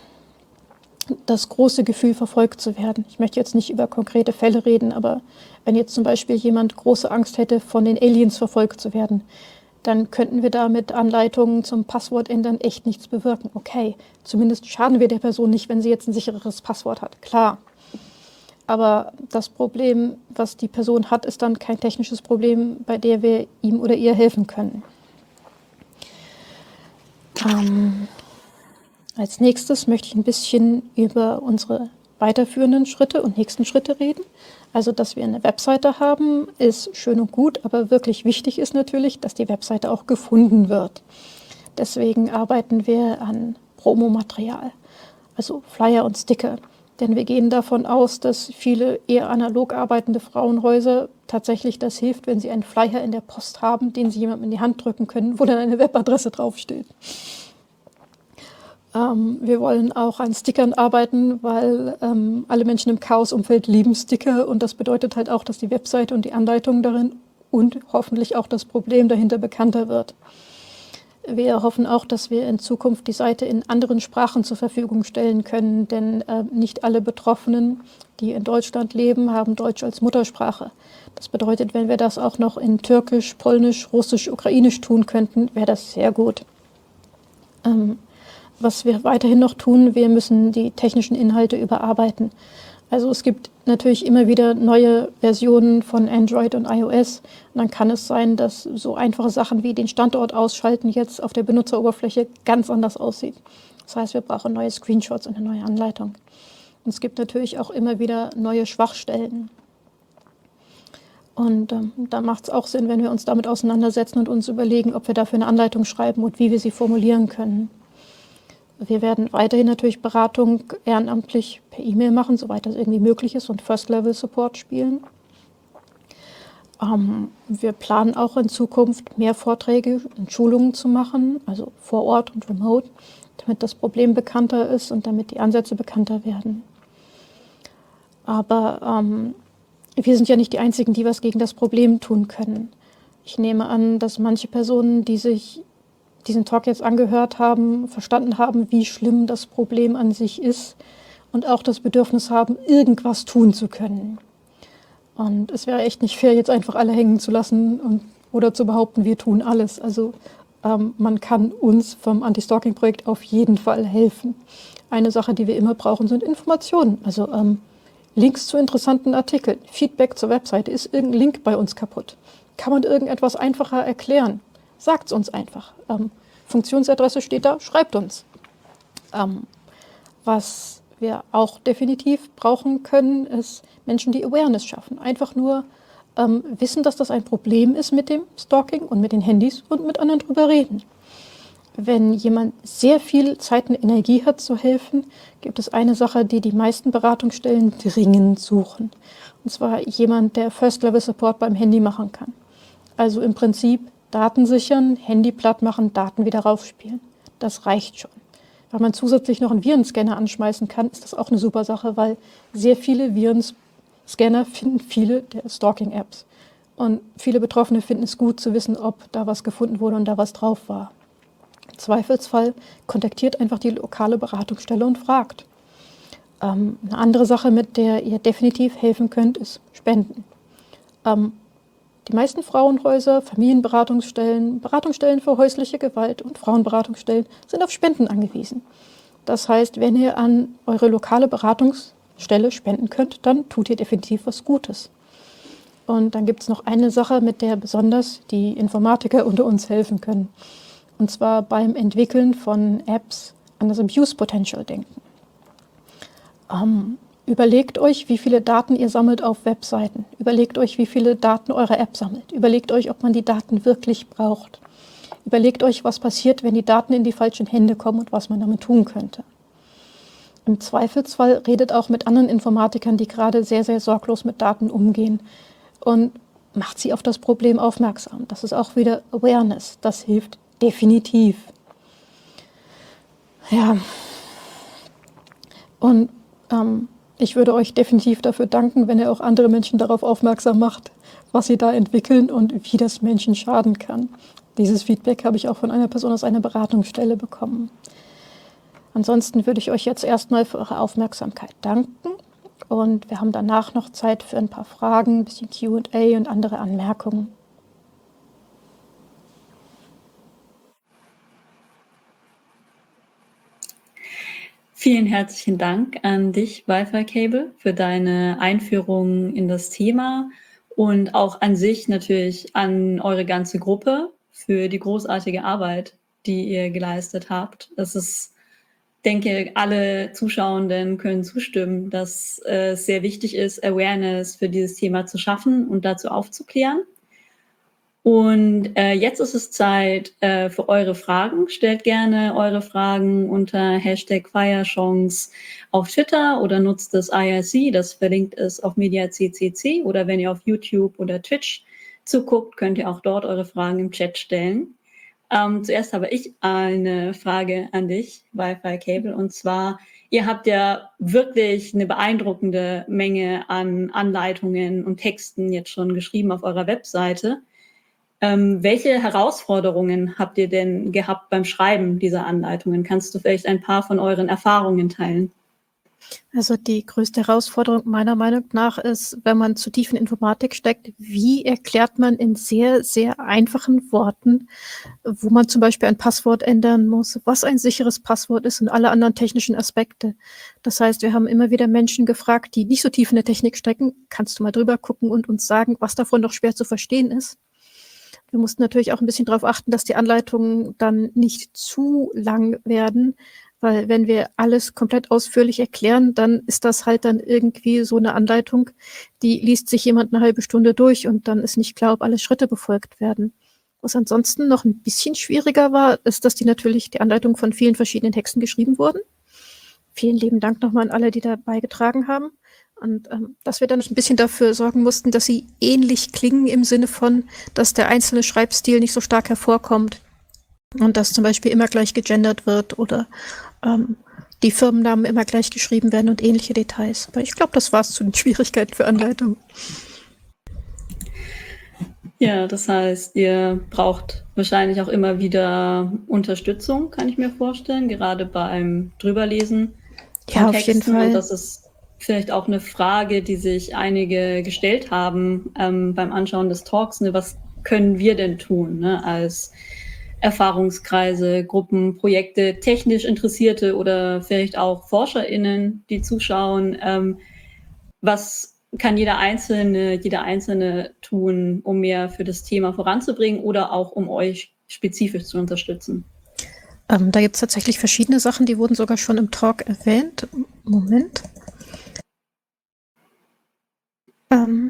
das große Gefühl, verfolgt zu werden. Ich möchte jetzt nicht über konkrete Fälle reden, aber wenn jetzt zum Beispiel jemand große Angst hätte, von den Aliens verfolgt zu werden, dann könnten wir da mit Anleitungen zum Passwort ändern echt nichts bewirken. Okay, zumindest schaden wir der Person nicht, wenn sie jetzt ein sichereres Passwort hat. Klar. Aber das Problem, was die Person hat, ist dann kein technisches Problem, bei dem wir ihm oder ihr helfen können. Ähm... Als nächstes möchte ich ein bisschen über unsere weiterführenden Schritte und nächsten Schritte reden. Also, dass wir eine Webseite haben, ist schön und gut, aber wirklich wichtig ist natürlich, dass die Webseite auch gefunden wird. Deswegen arbeiten wir an Promomaterial, also Flyer und Sticker. Denn wir gehen davon aus, dass viele eher analog arbeitende Frauenhäuser tatsächlich das hilft, wenn sie einen Flyer in der Post haben, den sie jemandem in die Hand drücken können, wo dann eine Webadresse draufsteht. Ähm, wir wollen auch an Stickern arbeiten, weil ähm, alle Menschen im Chaos-Umfeld lieben Sticker und das bedeutet halt auch, dass die Webseite und die Anleitung darin und hoffentlich auch das Problem dahinter bekannter wird. Wir hoffen auch, dass wir in Zukunft die Seite in anderen Sprachen zur Verfügung stellen können, denn äh, nicht alle Betroffenen, die in Deutschland leben, haben Deutsch als Muttersprache. Das bedeutet, wenn wir das auch noch in Türkisch, Polnisch, Russisch, Ukrainisch tun könnten, wäre das sehr gut. Ähm, Was wir weiterhin noch tun, wir müssen die technischen Inhalte überarbeiten. Also es gibt natürlich immer wieder neue Versionen von Android und iOS. Und dann kann es sein, dass so einfache Sachen wie den Standort ausschalten jetzt auf der Benutzeroberfläche ganz anders aussieht. Das heißt, wir brauchen neue Screenshots und eine neue Anleitung. Und es gibt natürlich auch immer wieder neue Schwachstellen. Und ähm, da macht es auch Sinn, wenn wir uns damit auseinandersetzen und uns überlegen, ob wir dafür eine Anleitung schreiben und wie wir sie formulieren können. Wir werden weiterhin natürlich Beratung ehrenamtlich per E-Mail machen, soweit das irgendwie möglich ist, und First-Level-Support spielen. Ähm, wir planen auch in Zukunft mehr Vorträge und Schulungen zu machen, also vor Ort und remote, damit das Problem bekannter ist und damit die Ansätze bekannter werden. Aber ähm, wir sind ja nicht die Einzigen, die was gegen das Problem tun können. Ich nehme an, dass manche Personen, die sich diesen Talk jetzt angehört haben, verstanden haben, wie schlimm das Problem an sich ist und auch das Bedürfnis haben, irgendwas tun zu können. Und es wäre echt nicht fair, jetzt einfach alle hängen zu lassen und, oder zu behaupten, wir tun alles. Also ähm, man kann uns vom Anti-Stalking-Projekt auf jeden Fall helfen. Eine Sache, die wir immer brauchen, sind Informationen. Also ähm, Links zu interessanten Artikeln, Feedback zur Webseite. Ist irgendein Link bei uns kaputt? Kann man irgendetwas einfacher erklären? Sagt es uns einfach. Ähm, Funktionsadresse steht da, schreibt uns. Ähm, was wir auch definitiv brauchen können, ist Menschen, die Awareness schaffen. Einfach nur ähm, wissen, dass das ein Problem ist mit dem Stalking und mit den Handys und mit anderen drüber reden. Wenn jemand sehr viel Zeit und Energie hat zu helfen, gibt es eine Sache, die die meisten Beratungsstellen dringend suchen. Und zwar jemand, der First-Level-Support beim Handy machen kann. Also im Prinzip Daten sichern, Handy platt machen, Daten wieder raufspielen. Das reicht schon. Wenn man zusätzlich noch einen Virenscanner anschmeißen kann, ist das auch eine super Sache, weil sehr viele Virenscanner finden viele der Stalking-Apps. Und viele Betroffene finden es gut zu wissen, ob da was gefunden wurde und da was drauf war. Im Zweifelsfall kontaktiert einfach die lokale Beratungsstelle und fragt. Ähm, eine andere Sache, mit der ihr definitiv helfen könnt, ist Spenden. Ähm, die meisten Frauenhäuser, Familienberatungsstellen, Beratungsstellen für häusliche Gewalt und Frauenberatungsstellen sind auf Spenden angewiesen. Das heißt, wenn ihr an eure lokale Beratungsstelle spenden könnt, dann tut ihr definitiv was Gutes. Und dann gibt es noch eine Sache, mit der besonders die Informatiker unter uns helfen können. Und zwar beim Entwickeln von Apps an das Abuse Potential denken. Ähm, überlegt euch, wie viele Daten ihr sammelt auf Webseiten. Überlegt euch, wie viele Daten eure App sammelt. Überlegt euch, ob man die Daten wirklich braucht. Überlegt euch, was passiert, wenn die Daten in die falschen Hände kommen und was man damit tun könnte. Im Zweifelsfall redet auch mit anderen Informatikern, die gerade sehr, sehr sorglos mit Daten umgehen, und macht sie auf das Problem aufmerksam. Das ist auch wieder Awareness. Das hilft definitiv. Ja. Und ähm, ich würde euch definitiv dafür danken, wenn ihr auch andere Menschen darauf aufmerksam macht, was sie da entwickeln und wie das Menschen schaden kann. Dieses Feedback habe ich auch von einer Person aus einer Beratungsstelle bekommen. Ansonsten würde ich euch jetzt erstmal für eure Aufmerksamkeit danken. Und wir haben danach noch Zeit für ein paar Fragen, ein bisschen Q und A und andere Anmerkungen. Vielen herzlichen Dank an dich, Wi-Fi Cable, für deine Einführung in das Thema und auch an sich natürlich an eure ganze Gruppe für die großartige Arbeit, die ihr geleistet habt. Das ist, denke, alle Zuschauenden können zustimmen, dass es äh, sehr wichtig ist, Awareness für dieses Thema zu schaffen und dazu aufzuklären. Und äh, jetzt ist es Zeit äh, für eure Fragen. Stellt gerne eure Fragen unter Hashtag Feierchance auf Twitter oder nutzt das I R C, das verlinkt ist auf MediaCCC, oder wenn ihr auf YouTube oder Twitch zuguckt, könnt ihr auch dort eure Fragen im Chat stellen. Ähm, zuerst habe ich eine Frage an dich, Wi-Fi Cable, und zwar, ihr habt ja wirklich eine beeindruckende Menge an Anleitungen und Texten jetzt schon geschrieben auf eurer Webseite. Ähm, welche Herausforderungen habt ihr denn gehabt beim Schreiben dieser Anleitungen? Kannst du vielleicht ein paar von euren Erfahrungen teilen? Also die größte Herausforderung meiner Meinung nach ist, wenn man zu tief in Informatik steckt, wie erklärt man in sehr, sehr einfachen Worten, wo man zum Beispiel ein Passwort ändern muss, was ein sicheres Passwort ist und alle anderen technischen Aspekte. Das heißt, wir haben immer wieder Menschen gefragt, die nicht so tief in der Technik stecken, kannst du mal drüber gucken und uns sagen, was davon noch schwer zu verstehen ist. Wir mussten natürlich auch ein bisschen darauf achten, dass die Anleitungen dann nicht zu lang werden, weil wenn wir alles komplett ausführlich erklären, dann ist das halt dann irgendwie so eine Anleitung, die liest sich jemand eine halbe Stunde durch und dann ist nicht klar, ob alle Schritte befolgt werden. Was ansonsten noch ein bisschen schwieriger war, ist, dass die natürlich die Anleitung von vielen verschiedenen Texten geschrieben wurden. Vielen lieben Dank nochmal an alle, die da beigetragen haben. Und ähm, dass wir dann ein bisschen dafür sorgen mussten, dass sie ähnlich klingen im Sinne von, dass der einzelne Schreibstil nicht so stark hervorkommt und dass zum Beispiel immer gleich gegendert wird oder ähm, die Firmennamen immer gleich geschrieben werden und ähnliche Details. Aber ich glaube, das war es zu den Schwierigkeiten für Anleitung. Ja, das heißt, ihr braucht wahrscheinlich auch immer wieder Unterstützung, kann ich mir vorstellen, gerade beim Drüberlesen von Ja, auf Texten. jeden Fall. Und das ist vielleicht auch eine Frage, die sich einige gestellt haben ähm, beim Anschauen des Talks. Ne? Was können wir denn tun, ne? als Erfahrungskreise, Gruppen, Projekte, technisch Interessierte oder vielleicht auch ForscherInnen, die zuschauen? Ähm, was kann jeder Einzelne, jeder Einzelne tun, um mehr für das Thema voranzubringen oder auch um euch spezifisch zu unterstützen? Ähm, da gibt es tatsächlich verschiedene Sachen, die wurden sogar schon im Talk erwähnt. Moment. Ähm,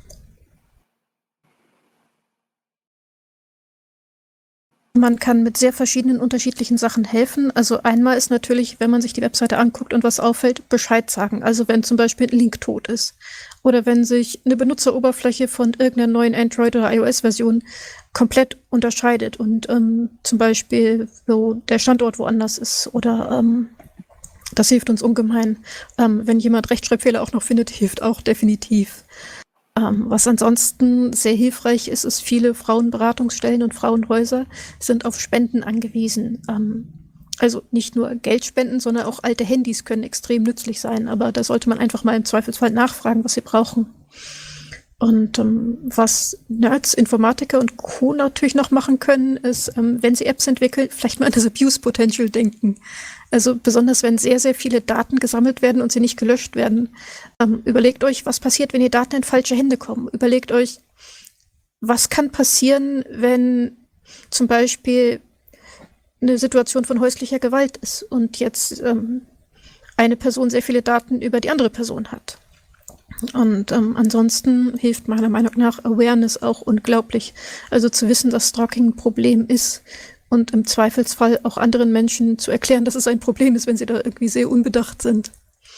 Man kann mit sehr verschiedenen unterschiedlichen Sachen helfen. Also einmal ist natürlich, wenn man sich die Webseite anguckt und was auffällt, Bescheid sagen. Also wenn zum Beispiel ein Link tot ist oder wenn sich eine Benutzeroberfläche von irgendeiner neuen Android- oder iOS-Version komplett unterscheidet und ähm, zum Beispiel so der Standort woanders ist oder ähm, das hilft uns ungemein. Ähm, wenn jemand Rechtschreibfehler auch noch findet, hilft auch definitiv. Ähm, was ansonsten sehr hilfreich ist, ist, viele Frauenberatungsstellen und Frauenhäuser sind auf Spenden angewiesen. Ähm, also nicht nur Geldspenden, sondern auch alte Handys können extrem nützlich sein. Aber da sollte man einfach mal im Zweifelsfall nachfragen, was sie brauchen. Und ähm, was Nerds, Informatiker und Co. natürlich noch machen können, ist, ähm, wenn sie Apps entwickeln, vielleicht mal an das Abuse Potential denken. Also besonders wenn sehr, sehr viele Daten gesammelt werden und sie nicht gelöscht werden. Ähm, überlegt euch, was passiert, wenn die Daten in falsche Hände kommen. Überlegt euch, was kann passieren, wenn zum Beispiel eine Situation von häuslicher Gewalt ist und jetzt ähm, eine Person sehr viele Daten über die andere Person hat. Und ähm, ansonsten hilft meiner Meinung nach Awareness auch unglaublich. Also zu wissen, dass Stalking ein Problem ist und im Zweifelsfall auch anderen Menschen zu erklären, dass es ein Problem ist, wenn sie da irgendwie sehr unbedacht sind.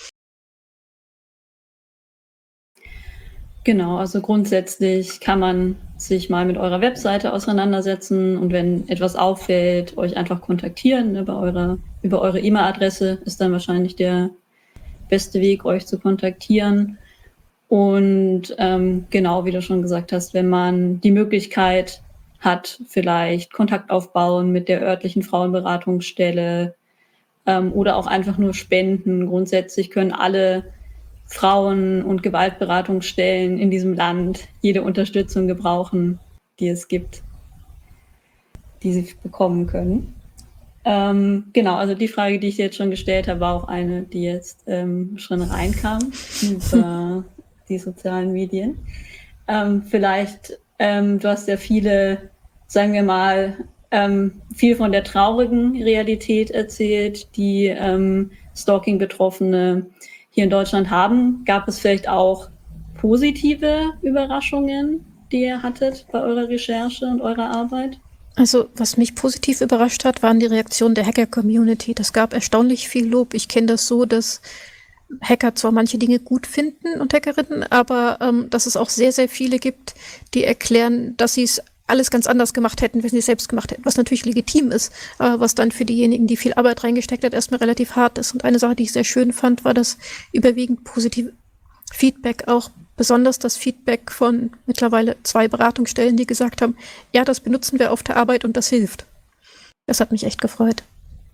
Genau, also grundsätzlich kann man sich mal mit eurer Webseite auseinandersetzen und wenn etwas auffällt, euch einfach kontaktieren. Über eure, über eure E-Mail-Adresse ist dann wahrscheinlich der beste Weg, euch zu kontaktieren. Und ähm, genau, wie du schon gesagt hast, wenn man die Möglichkeit hat, vielleicht Kontakt aufbauen mit der örtlichen Frauenberatungsstelle ähm, oder auch einfach nur spenden. Grundsätzlich können alle Frauen- und Gewaltberatungsstellen in diesem Land jede Unterstützung gebrauchen, die es gibt, die sie bekommen können. Ähm, genau, also die Frage, die ich jetzt schon gestellt habe, war auch eine, die jetzt ähm, schon reinkam über die sozialen Medien. Ähm, vielleicht, ähm, du hast ja viele, sagen wir mal, ähm, viel von der traurigen Realität erzählt, die ähm, Stalking-Betroffene hier in Deutschland haben. Gab es vielleicht auch positive Überraschungen, die ihr hattet bei eurer Recherche und eurer Arbeit? Also was mich positiv überrascht hat, waren die Reaktionen der Hacker-Community. Das gab erstaunlich viel Lob. Ich kenne das so, dass Hacker zwar manche Dinge gut finden und Hackerinnen, aber ähm, dass es auch sehr, sehr viele gibt, die erklären, dass sie es alles ganz anders gemacht hätten, wenn sie es selbst gemacht hätten, was natürlich legitim ist, aber was dann für diejenigen, die viel Arbeit reingesteckt hat, erstmal relativ hart ist. Und eine Sache, die ich sehr schön fand, war das überwiegend positive Feedback, auch besonders das Feedback von mittlerweile zwei Beratungsstellen, die gesagt haben, ja, das benutzen wir auf der Arbeit und das hilft. Das hat mich echt gefreut.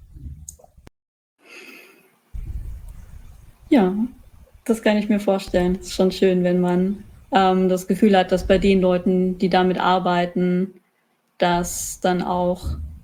Ja, das kann ich mir vorstellen. Es ist schon schön, wenn man ähm, das Gefühl hat, dass bei den Leuten, die damit arbeiten, das dann auch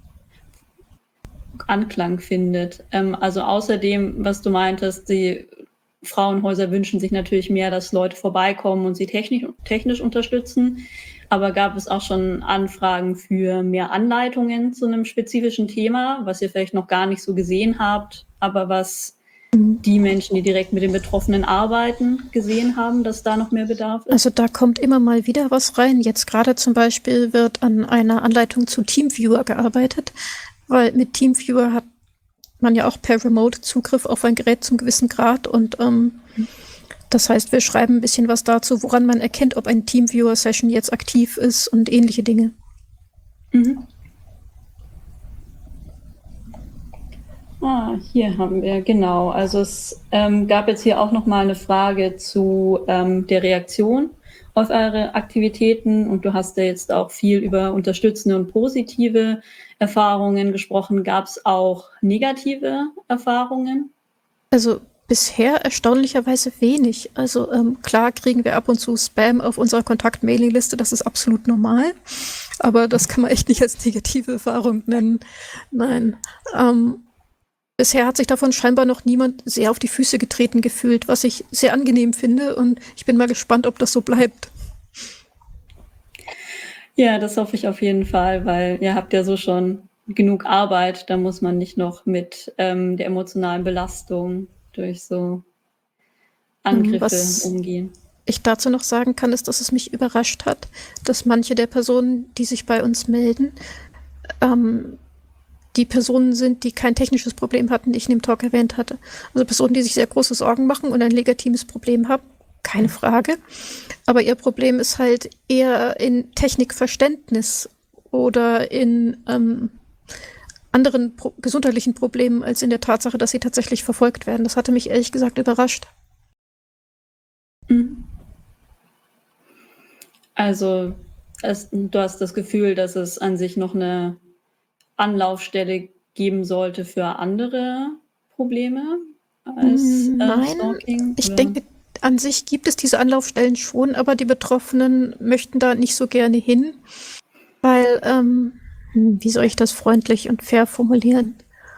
Anklang findet. Ähm, also außerdem, was du meintest, die Frauenhäuser wünschen sich natürlich mehr, dass Leute vorbeikommen und sie technisch, technisch unterstützen. Aber gab es auch schon Anfragen für mehr Anleitungen zu einem spezifischen Thema, was ihr vielleicht noch gar nicht so gesehen habt, aber was die Menschen, die direkt mit den Betroffenen arbeiten, gesehen haben, dass da noch mehr Bedarf ist? Also da kommt immer mal wieder was rein. Jetzt gerade zum Beispiel wird an einer Anleitung zu Teamviewer gearbeitet, weil mit Teamviewer hat man ja auch per Remote Zugriff auf ein Gerät zum gewissen Grad und ähm, das heißt, wir schreiben ein bisschen was dazu, woran man erkennt, ob ein Teamviewer-Session jetzt aktiv ist und ähnliche Dinge. Mhm. Ah, hier haben wir, genau. Also es ähm, gab jetzt hier auch noch mal eine Frage zu ähm, der Reaktion auf eure Aktivitäten und du hast ja jetzt auch viel über unterstützende und positive Erfahrungen gesprochen. Gab es auch negative Erfahrungen? Also Bisher erstaunlicherweise wenig. Also ähm, klar kriegen wir ab und zu Spam auf unserer Kontakt-Mailing-Liste, das ist absolut normal. Aber das kann man echt nicht als negative Erfahrung nennen. Nein. Ähm, bisher hat sich davon scheinbar noch niemand sehr auf die Füße getreten gefühlt, was ich sehr angenehm finde. Und ich bin mal gespannt, ob das so bleibt. Ja, das hoffe ich auf jeden Fall, weil ihr habt ja so schon genug Arbeit. Da muss man nicht noch mit ähm, der emotionalen Belastung durch so Angriffe Was umgehen. ich dazu noch sagen kann, ist, dass es mich überrascht hat, dass manche der Personen, die sich bei uns melden, ähm, die Personen sind, die kein technisches Problem hatten, die ich in dem Talk erwähnt hatte. Also Personen, die sich sehr große Sorgen machen und ein legitimes Problem haben, keine Frage. Aber ihr Problem ist halt eher in Technikverständnis oder in ähm, anderen pro- gesundheitlichen Problemen als in der Tatsache, dass sie tatsächlich verfolgt werden. Das hatte mich ehrlich gesagt überrascht. Mhm. Also es, du hast das Gefühl, dass es an sich noch eine Anlaufstelle geben sollte für andere Probleme als äh, Nein, Stalking? ich Oder? denke, an sich gibt es diese Anlaufstellen schon, aber die Betroffenen möchten da nicht so gerne hin, weil, ähm, hm, wie soll ich das freundlich und fair formulieren?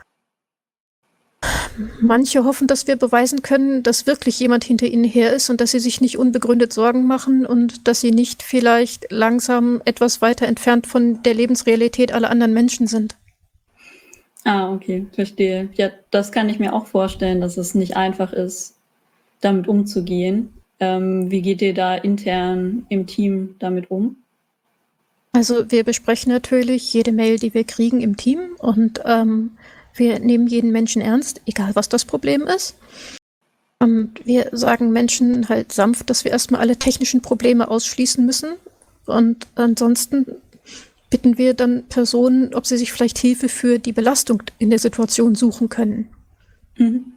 Manche hoffen, dass wir beweisen können, dass wirklich jemand hinter ihnen her ist und dass sie sich nicht unbegründet Sorgen machen und dass sie nicht vielleicht langsam etwas weiter entfernt von der Lebensrealität aller anderen Menschen sind. Ah, okay, verstehe. Ja, das kann ich mir auch vorstellen, dass es nicht einfach ist, damit umzugehen. Ähm, wie geht ihr da intern im Team damit um? Also wir besprechen natürlich jede Mail, die wir kriegen im Team und ähm, wir nehmen jeden Menschen ernst, egal was das Problem ist. Und wir sagen Menschen halt sanft, dass wir erstmal alle technischen Probleme ausschließen müssen. Und ansonsten bitten wir dann Personen, ob sie sich vielleicht Hilfe für die Belastung in der Situation suchen können. Mhm.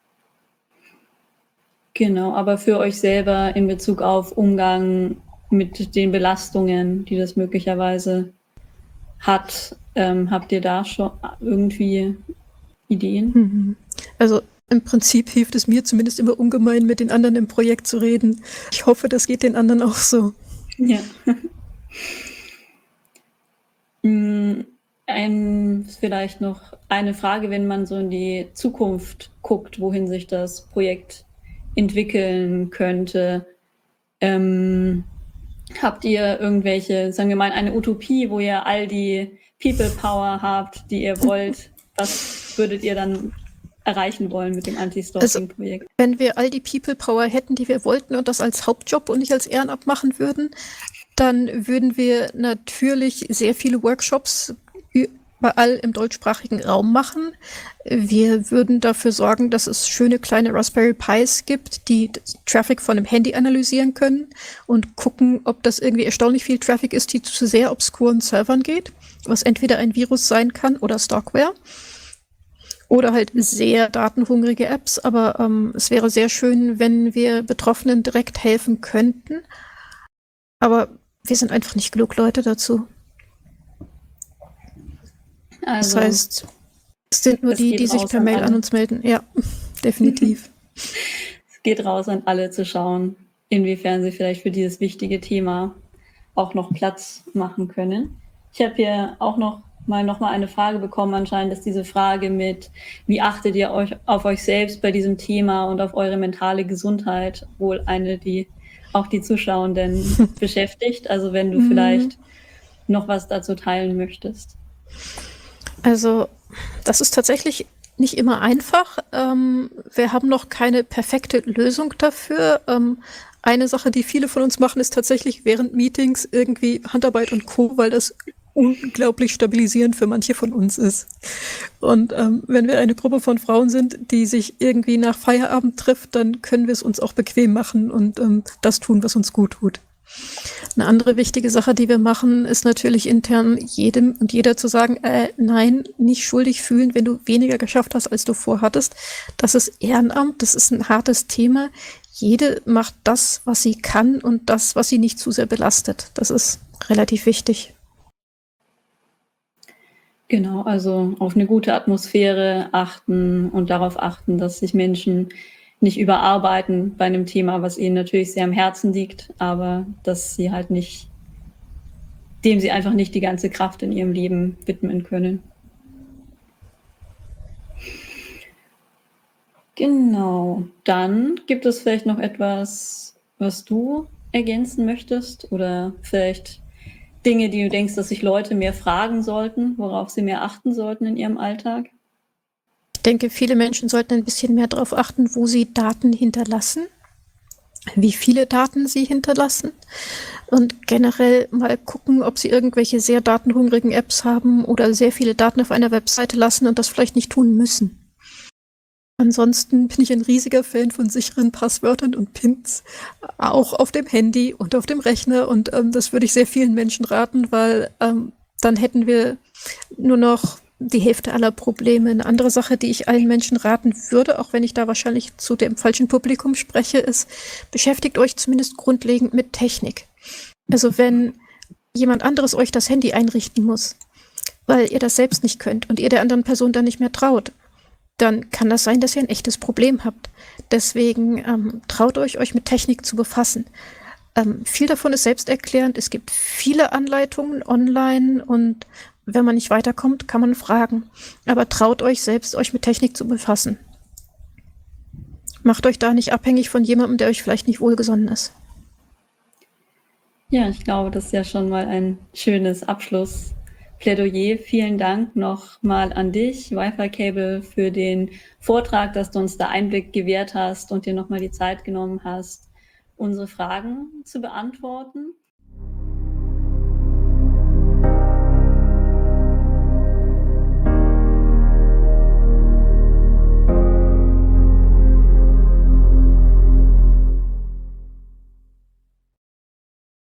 Genau, aber für euch selber in Bezug auf Umgang mit den Belastungen, die das möglicherweise hat, ähm, habt ihr da schon irgendwie Ideen? Mhm. Also im Prinzip hilft es mir zumindest immer ungemein, mit den anderen im Projekt zu reden. Ich hoffe, das geht den anderen auch so. Ja. Mm, ein, vielleicht noch eine Frage, wenn man so in die Zukunft guckt, wohin sich das Projekt entwickeln könnte. Ähm, habt ihr irgendwelche, sagen wir mal, eine Utopie, wo ihr all die People Power habt, die ihr wollt? Was würdet ihr dann erreichen wollen mit dem Anti-Stalking-Projekt? Wenn wir all die People Power hätten, die wir wollten und das als Hauptjob und nicht als Ehrenamt machen würden, dann würden wir natürlich sehr viele Workshops überall im deutschsprachigen Raum machen. Wir würden dafür sorgen, dass es schöne kleine Raspberry Pis gibt, die Traffic von einem Handy analysieren können und gucken, ob das irgendwie erstaunlich viel Traffic ist, die zu sehr obskuren Servern geht, was entweder ein Virus sein kann oder Stalkware. Oder halt sehr datenhungrige Apps, aber ähm, es wäre sehr schön, wenn wir Betroffenen direkt helfen könnten. Aber wir sind einfach nicht genug Leute dazu. Also, das heißt, es sind nur es die, geht die sich raus per an Mail alle. an uns melden. Ja, definitiv. Es geht raus an alle zu schauen, inwiefern sie vielleicht für dieses wichtige Thema auch noch Platz machen können. Ich habe hier auch noch mal noch mal eine Frage bekommen. Anscheinend ist diese Frage mit, wie achtet ihr euch auf euch selbst bei diesem Thema und auf eure mentale Gesundheit, wohl eine, die auch die Zuschauenden beschäftigt. Also wenn du Mhm. vielleicht noch was dazu teilen möchtest. Also das ist tatsächlich nicht immer einfach. Ähm, wir haben noch keine perfekte Lösung dafür. Ähm, eine Sache, die viele von uns machen, ist tatsächlich während Meetings irgendwie Handarbeit und Co., weil das unglaublich stabilisierend für manche von uns ist. Und ähm, wenn wir eine Gruppe von Frauen sind, die sich irgendwie nach Feierabend trifft, dann können wir es uns auch bequem machen und ähm, das tun, was uns gut tut. Eine andere wichtige Sache, die wir machen, ist natürlich intern jedem und jeder zu sagen, äh, nein, nicht schuldig fühlen, wenn du weniger geschafft hast, als du vorhattest. Das ist Ehrenamt, das ist ein hartes Thema. Jede macht das, was sie kann und das, was sie nicht zu sehr belastet. Das ist relativ wichtig. Genau, also auf eine gute Atmosphäre achten und darauf achten, dass sich Menschen nicht überarbeiten bei einem Thema, was ihnen natürlich sehr am Herzen liegt, aber dass sie halt nicht, dem sie einfach nicht die ganze Kraft in ihrem Leben widmen können. Genau, dann gibt es vielleicht noch etwas, was du ergänzen möchtest oder vielleicht Dinge, die du denkst, dass sich Leute mehr fragen sollten, worauf sie mehr achten sollten in ihrem Alltag? Ich denke, viele Menschen sollten ein bisschen mehr darauf achten, wo sie Daten hinterlassen, wie viele Daten sie hinterlassen und generell mal gucken, ob sie irgendwelche sehr datenhungrigen Apps haben oder sehr viele Daten auf einer Webseite lassen und das vielleicht nicht tun müssen. Ansonsten bin ich ein riesiger Fan von sicheren Passwörtern und Pins, auch auf dem Handy und auf dem Rechner. Und ähm, das würde ich sehr vielen Menschen raten, weil ähm, dann hätten wir nur noch die Hälfte aller Probleme. Eine andere Sache, die ich allen Menschen raten würde, auch wenn ich da wahrscheinlich zu dem falschen Publikum spreche, ist, beschäftigt euch zumindest grundlegend mit Technik. Also wenn jemand anderes euch das Handy einrichten muss, weil ihr das selbst nicht könnt und ihr der anderen Person dann nicht mehr traut, dann kann das sein, dass ihr ein echtes Problem habt. Deswegen ähm, traut euch, euch mit Technik zu befassen. Ähm, viel davon ist selbsterklärend. Es gibt viele Anleitungen online und wenn man nicht weiterkommt, kann man fragen. Aber traut euch selbst, euch mit Technik zu befassen. Macht euch da nicht abhängig von jemandem, der euch vielleicht nicht wohlgesonnen ist. Ja, ich glaube, das ist ja schon mal ein schönes Abschlussplädoyer. Vielen Dank nochmal an dich, Wi-Fi Cable, für den Vortrag, dass du uns da Einblick gewährt hast und dir nochmal die Zeit genommen hast, unsere Fragen zu beantworten.